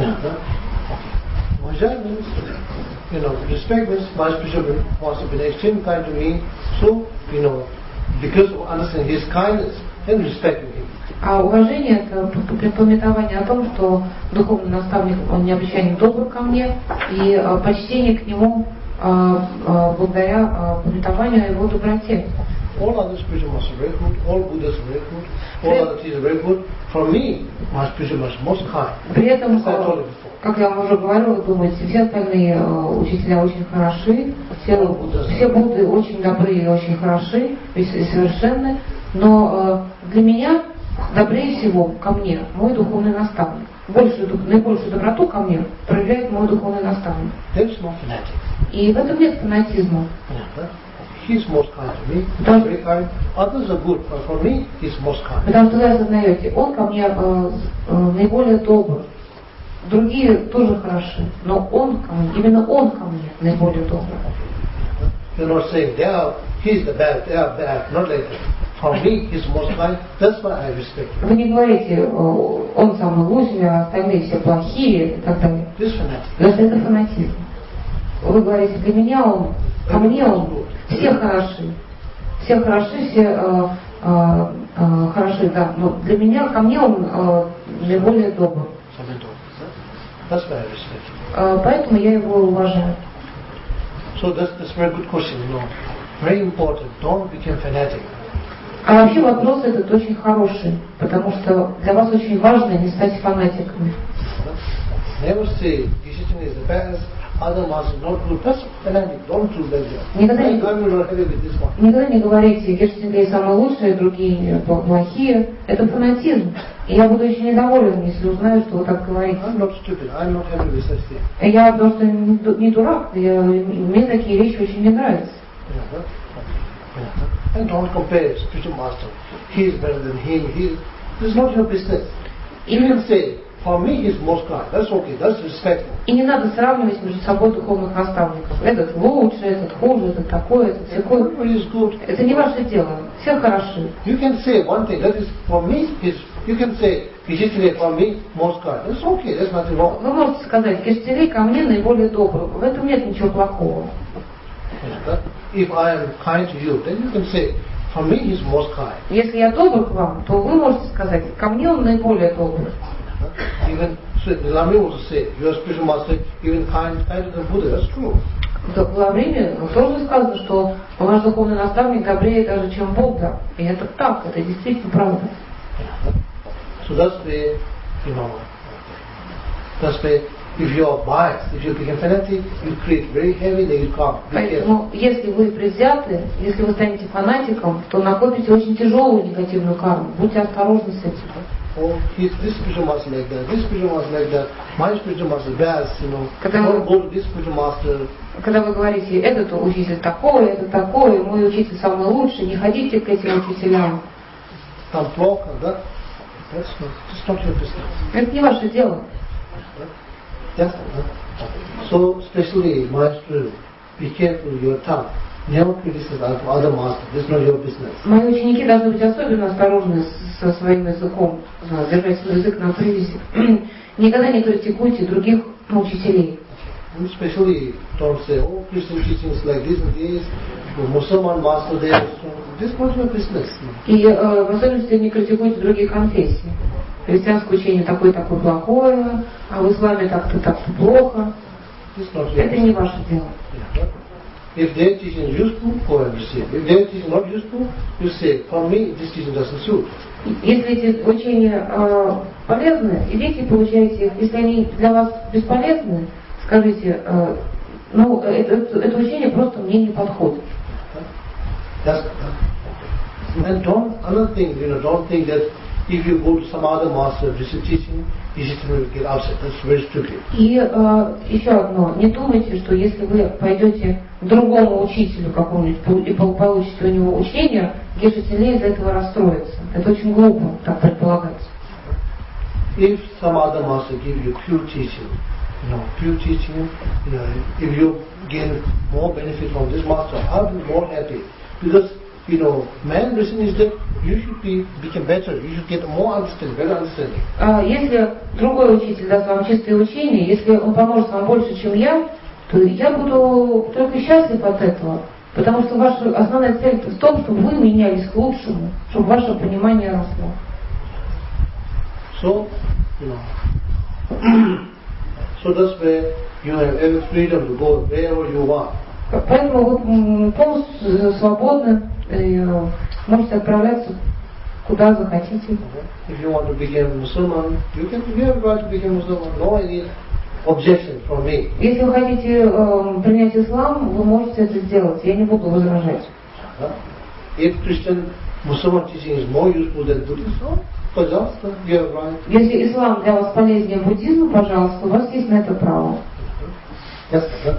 Respect means my spiritual master been extremely kind to me, so because of understanding his kindness and respecting him. А уважение – это пометование о том, что духовный наставник, он необычайно добр ко мне, и почтение к нему благодаря пометованию о его доброте. All other spiritual masters are very good, all Buddhas are very good, all other teachers are very good. For me, my spiritual master is most kind. При этом, как я вам уже говорила, вы думаете, все остальные учителя очень хороши, все Будды очень добры и очень хороши, и совершенны, но для меня добрее всего ко мне мой духовный наставник. Наибольшую доброту ко мне проявляет мой духовный наставник. И в этом нет фанатизма. He's most kind to me, very kind. Others are good, but for me, he's most kind. Потому что вы осознаете, он ко мне наиболее добр. Другие тоже хороши, но он ко мне, именно он ко мне наиболее добр. You're not saying he's the bad, they are bad, not like that. For me, he's most kind. That's why I respect him. Вы не говорите, он самый лучший, а остальные все плохие и так далее. Это фанатизм. Вы говорите, для меня он, ко мне он, все хороши, все хороши, да, но для меня, ко мне он наиболее добр. Поэтому я его уважаю. So that's a very good question, very important. Don't become fanatic. А вообще вопрос этот очень хороший, потому что для вас очень важно не стать фанатиками. Never say decision is the best, other masters not good. That's fanatic. Don't do that. Никогда не говорите, Герштингей самый лучший, другие плохие. Это фанатизм. И я буду очень недоволен, если узнаю, что вы так говорите. I'm not stupid. I'm not happy with such things. Я просто не дурак. Мне такие вещи очень не нравятся. And don't compare spiritual master. He is better than him. This is not your business. You can say, for me, he is most kind. That's okay. That's respectful. И не надо сравнивать между собой духовных наставников. Этот лучше, этот хуже, этот такой, этот всякой. Это не ваше дело. Все хороши. You can say one thing. That is for me. You can say Герштингей for me most kind. That's okay. There's nothing wrong. Вы можете сказать, Герштингей ко мне наиболее добрый. В этом нет ничего плохого. If I am kind to you, then you can say, for me he's most kind. Если я добр к вам, то вы можете сказать, ко мне он наиболее добрый. Even so, Lamri also say, your spiritual master even kinder than Buddha. That's true. В Ламриме тоже сказано, что ваш духовный наставник добрее даже, чем Будда. И это так, это действительно правда. So that's why, that's why if you are biased, if you become fanatic, you create very heavy negative karma. Поэтому, если вы предвзяты, если вы станете фанатиком, то накопите очень тяжелую негативную карму. Будьте осторожны с этим. oh, this spiritual master like that, this spiritual master like that, my spiritual master best, Когда don't go to this spiritual master. Когда вы говорите, этот учитель такой, это такой, мой учитель самый лучший, не ходите к этим учителям. Там плохо, да? That's not your business. Это не ваше дело. Yes, so especially master, be careful your tongue. Never criticize other masters. This is not your business. Мои ученики должны быть особенно осторожны со своим языком, держать свой язык на привязи. Никогда не критикуйте других учителей. Especially don't say, oh, Christian teachings like this and this, Muslim master there. This is not your business. И в особенности не критикуйте другие конфессии. Христианское учение такое-такое плохое, а в исламе так-то плохо. Это не ваше дело. If their teaching is useful, go and receive. If their teaching is not useful, you say, for me, this teaching doesn't suit. Если эти учения полезны, идите и получайте их. Если они для вас бесполезны, скажите, это учение просто мне не подходит. And another thing, don't think that if you go to some other master receive teaching, you will get upset. That's very stupid. И еще одно. Не думайте, что если вы пойдете к другому учителю какому-нибудь и получите у него учение, Геша сильнее из-за этого расстроится. Это очень глупо так предполагать. If some other master give you pure teaching, if you gain more benefit from this master, I'll be more happy. Because, man reason is that you should become better, you should get more understanding, better understanding. Если другой учитель даст вам чистое учение, если он поможет вам больше, чем я, то я буду только счастлив от этого. Потому что ваша основная цель в том, чтобы вы менялись к лучшему, чтобы ваше понимание росло. So, so that's where you have every freedom to go wherever you want. Поэтому вы полностью свободны и можете отправляться куда захотите. If you want to become Muslim, you have right to become Muslim. No any objection from me. Если вы хотите принять ислам, вы можете это сделать. Я не буду возражать. If Christian Muslim teaching is more useful than Buddhism, пожалуйста, you have right. Если ислам для вас полезнее буддизма, пожалуйста, у вас есть на это право. Yes,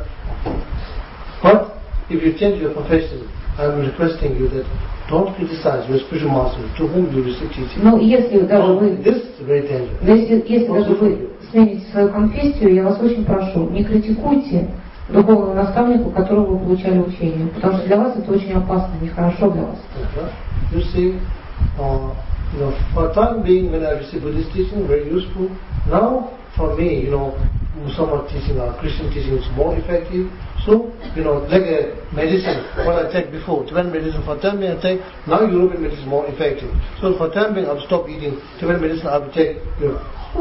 but if you change your profession, I'm requesting you that don't criticize your spiritual master to whom you receive teaching. Но если даже вы, this is very dangerous. если даже вы смените свою конфессию, я вас очень прошу, не критикуйте духовного наставника, у которого вы получали учение, потому что для вас это очень опасно, нехорошо для вас. You see, for time being, when I receive Buddhist teaching, very useful. Now, for me, Muhammad teaching or Christian teaching is more effective. So, like a medicine, what I take before, Tibetan medicine for time being I take, now European medicine is more effective. So for time being I'll stop eating Tibetan medicine, I'll take Europe.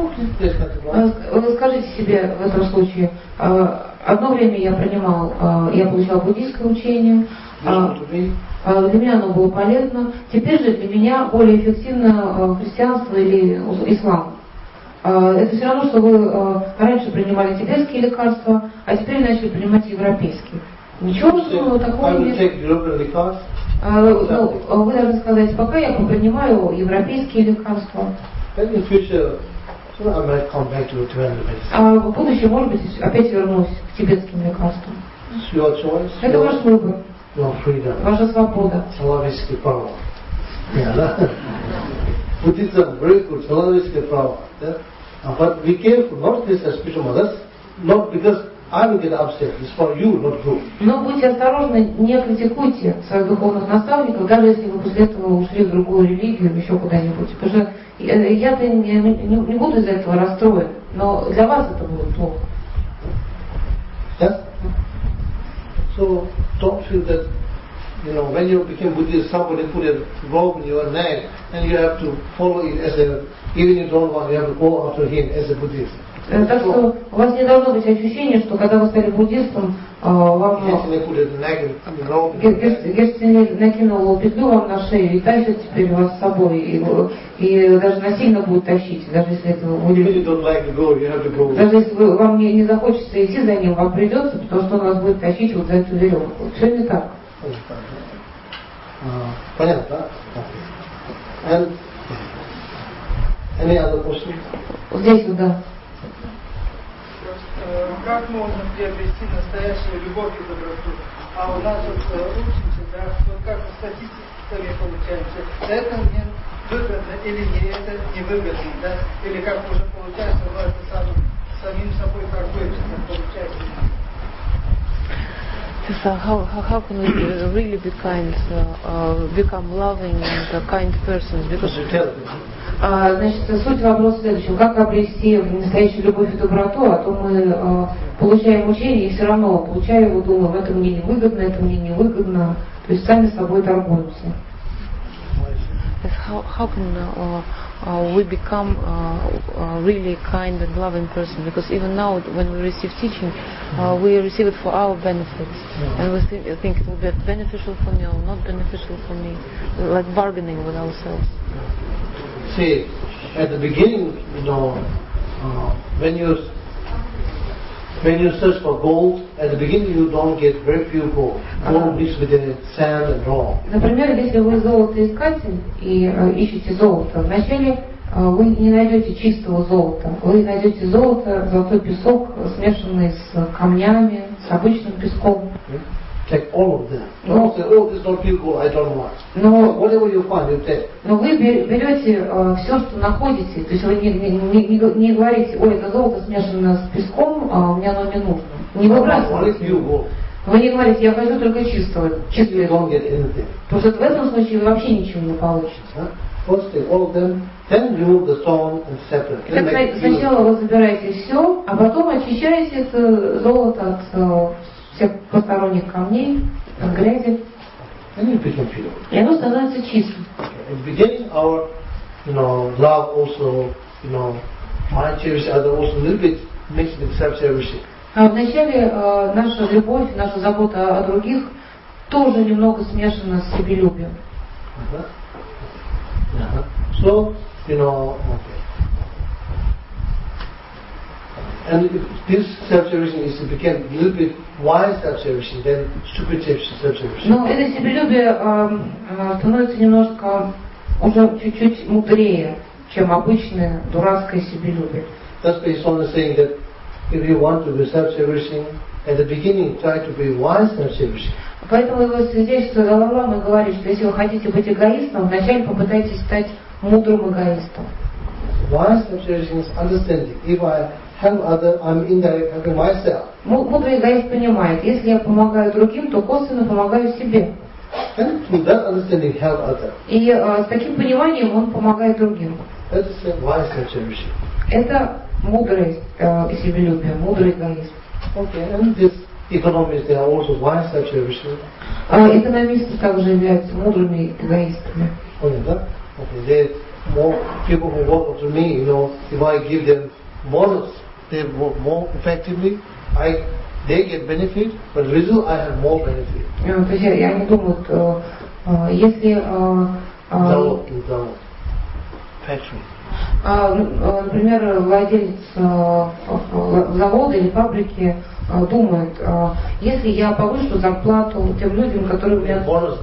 Вы скажите себе в этом случае, одно время я получала буддийское учение, для меня оно было полезно, теперь же для меня более эффективно христианство или ислам. Это все равно, что вы раньше принимали тибетские лекарства, а теперь начали принимать европейские. Ничего такого нет. Вы должны сказать, пока я принимаю европейские лекарства. А в будущем, может быть, опять вернусь к тибетским лекарствам. Это ваш выбор. Ваша свобода. Buddhism, very good, salvation power. But be careful, not this as spiritual mothers, not because I will get upset, it's for you, not you. Но будьте осторожны, не критикуйте своих духовных наставников, даже если вы после этого ушли в другую религию, еще куда-нибудь. Потому что я-то не буду из-за этого расстроен, но для вас это будет плохо. Yes? So don't feel that, when you became Buddhist, somebody put a rope in your neck and you have to follow it as even you don't want, you have to go after him as a Buddhist. Так что у вас не должно быть ощущения, что когда вы стали буддистом, вам Герцен накинул петлю вам на шею и тащит теперь вас с собой, и даже насильно будет тащить, даже если это будет. Даже если вам не захочется идти за ним, вам придется, потому что он вас будет тащить вот за эту веревку. Все не так. Понятно, да? Any other questions? Здесь вот, да. Как можно приобрести настоящую любовь и доброту? А у нас вот учимся, да, вот как в статистике получается, это мне выгодно или не это не выгодно, да, или как уже получается, но это самим собой торгуется, как получается. So how can we really be kind, become loving and kind persons? Because Значит, суть вопроса следующего. Как обрести настоящую любовь и доброту, а то мы получаем учение и все равно, получая его, думаем, это мне не выгодно, это мне не выгодно. То есть сами собой торгуемся. How can we become a really kind and loving person? Because even now, when we receive teaching, we receive it for our benefits, and we think it will be beneficial for me or not beneficial for me, like bargaining with ourselves. See, at the beginning, when you search for gold, at the beginning you don't get very few gold. Gold mixed with the sand and raw. Например, если вы золотоискатель и ищете золото, вначале вы не найдете чистого золота. Вы найдете золотой песок, смешанный с камнями, с обычным песком. Take all of them. Don't say, oh, this is not pure gold, I don't want. Whatever you find, you take. Но вы берете все, что находите, то есть вы не говорите, ой, это золото смешано с песком, а мне оно не нужно. Не выбрасывайте. Вы не говорите, я хочу только чистое. Потому что в этом случае вы вообще ничего не получите. First take all of them, then remove the stone and separate. Сначала вы забираете все, а потом очищаете это золото от всех посторонних камней, от грязи. И оно становится чистым. In the beginning, our, love also, my cherish other also a little bit mixed with self-cherishing. А вначале наша любовь, наша забота о других тоже немного смешана с себелюбием. So, okay. And if this self-cherishing is to become a little bit wise self-cherishing, then stupid self-cherishing. Но это себелюбие становится немножко уже чуть-чуть мудрее, чем обычное дурацкое себелюбие. That's why he's only saying that if you want to be self-cherishing, at the beginning try to be wise self-cherishing. Поэтому его свидетельство Далай-лама говорит, что если вы хотите быть эгоистом, вначале попытайтесь стать мудрым эгоистом. Wise self-cherishing is understanding. If I help other, I'm indirectly helping myself. Мудрый эгоист понимает, если я помогаю другим, то косвенно помогаю себе. And through that understanding, help other. И с таким пониманием он помогает другим. That's wise self-cherishing. Это мудрое себелюбие, мудрый эгоизм. Okay, and this economists, they are also wise self-cherishing. Экономисты также являются мудрыми эгоистами. Okay, that? Okay, they more people who work for me, if I give them bonus, they work more effectively. They get benefit, but result I have more benefit. То есть они думают, если factory. Например, владелец завода или фабрики думает, если я повышу зарплату тем людям, которые у меня...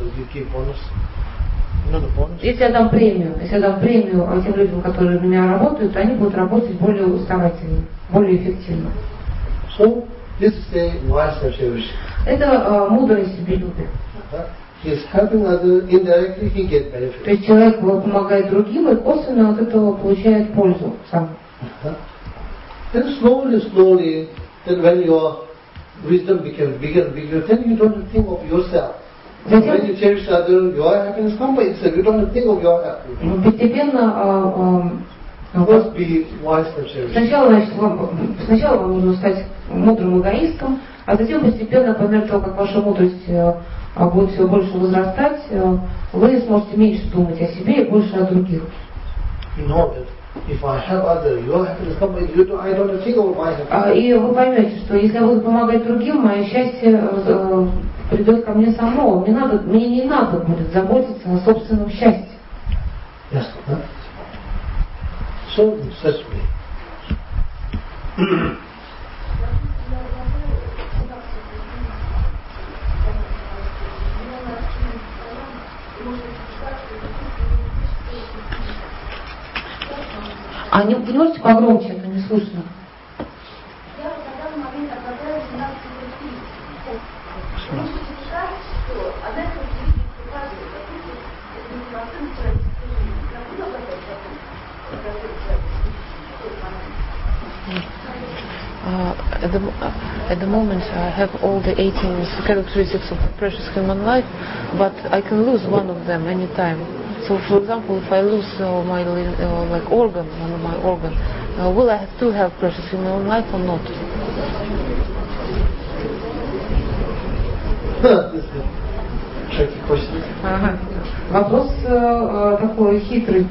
Если я дам премию тем людям, которые у меня работают, они будут работать более старательно, более эффективно. So, this is a wise self-cherishing. Это мудрое себелюбие. He is helping others indirectly, he gets benefit. То есть человек помогает другим и косвенно от этого получает пользу сам. Then slowly, then when your wisdom becomes bigger and bigger, then you don't think of yourself. When you cherish others, your happiness comes by itself. You don't think of your happiness. Постепенно First be wise self-cherishing. Сначала вам нужно стать мудрым эгоистом, а затем постепенно, по мере того, как ваша мудрость будет все больше возрастать, вы сможете меньше думать о себе и больше о других. И вы поймете, что если я буду помогать другим, мое счастье придет ко мне само. Мне не надо будет заботиться о собственном счастье. Yes, So, in such way. А вы не можете погромче, это не слышно. Я в данный момент обладаю 17 характеристик. Можете считать, что одна из характеристик показывает, допустим, это не процент человеческой жизни. Я буду обладать такой человеческой жизни в тот момент. At the moment I have all the 18 characteristics of precious human life, but I can lose one of them anytime. So, for example, if I lose my like organ, one of my organ, will I still have precious human life or not? Tricky question. Ага. Вопрос такой хитрый.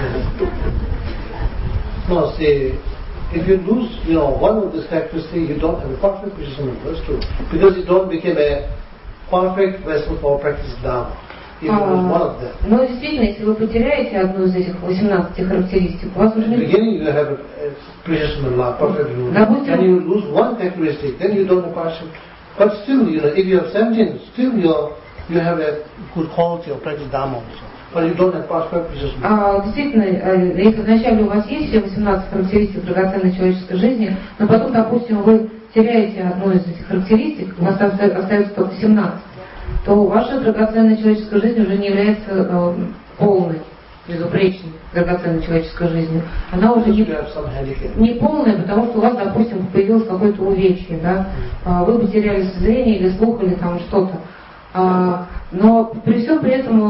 No, see, if you lose, one of these characteristics, you don't have a perfect precious human life. That's true. Because you don't become a perfect vessel for practice Dharma. If you lose one of them. Но действительно, если вы потеряете одну из этих 18 характеристик, у вас уже In the beginning you have a precious human life, perfect human life. Допустим, And you lose one characteristic, then you don't have partial. But still, if you have 17, still you have a good quality of practice Dharma also. But you don't have perfect precious human life. Действительно, если вначале у вас есть все 18 характеристик драгоценной человеческой жизни, но потом, допустим, вы теряете одну из этих характеристик, у вас остается только 17, то ваша драгоценная человеческая жизнь уже не является полной, безупречной драгоценной человеческой жизнью. Она уже не полная, потому что у вас, допустим, появилось какое-то увечье, да? Вы потеряли зрение или слух, или там что-то. Но при всем при этом,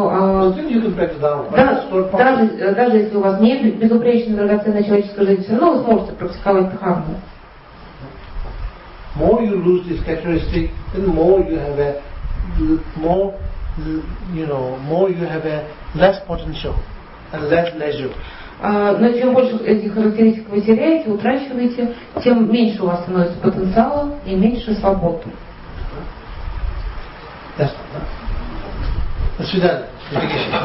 даже если у вас не безупречная драгоценная человеческая жизнь, все равно вы сможете практиковать дхарму. More you lose this characteristic, then more you have a less potential and less leisure. Но чем больше этих характеристик вы теряете, утрачиваете, тем меньше у вас становится потенциала и меньше свободы. До свидания.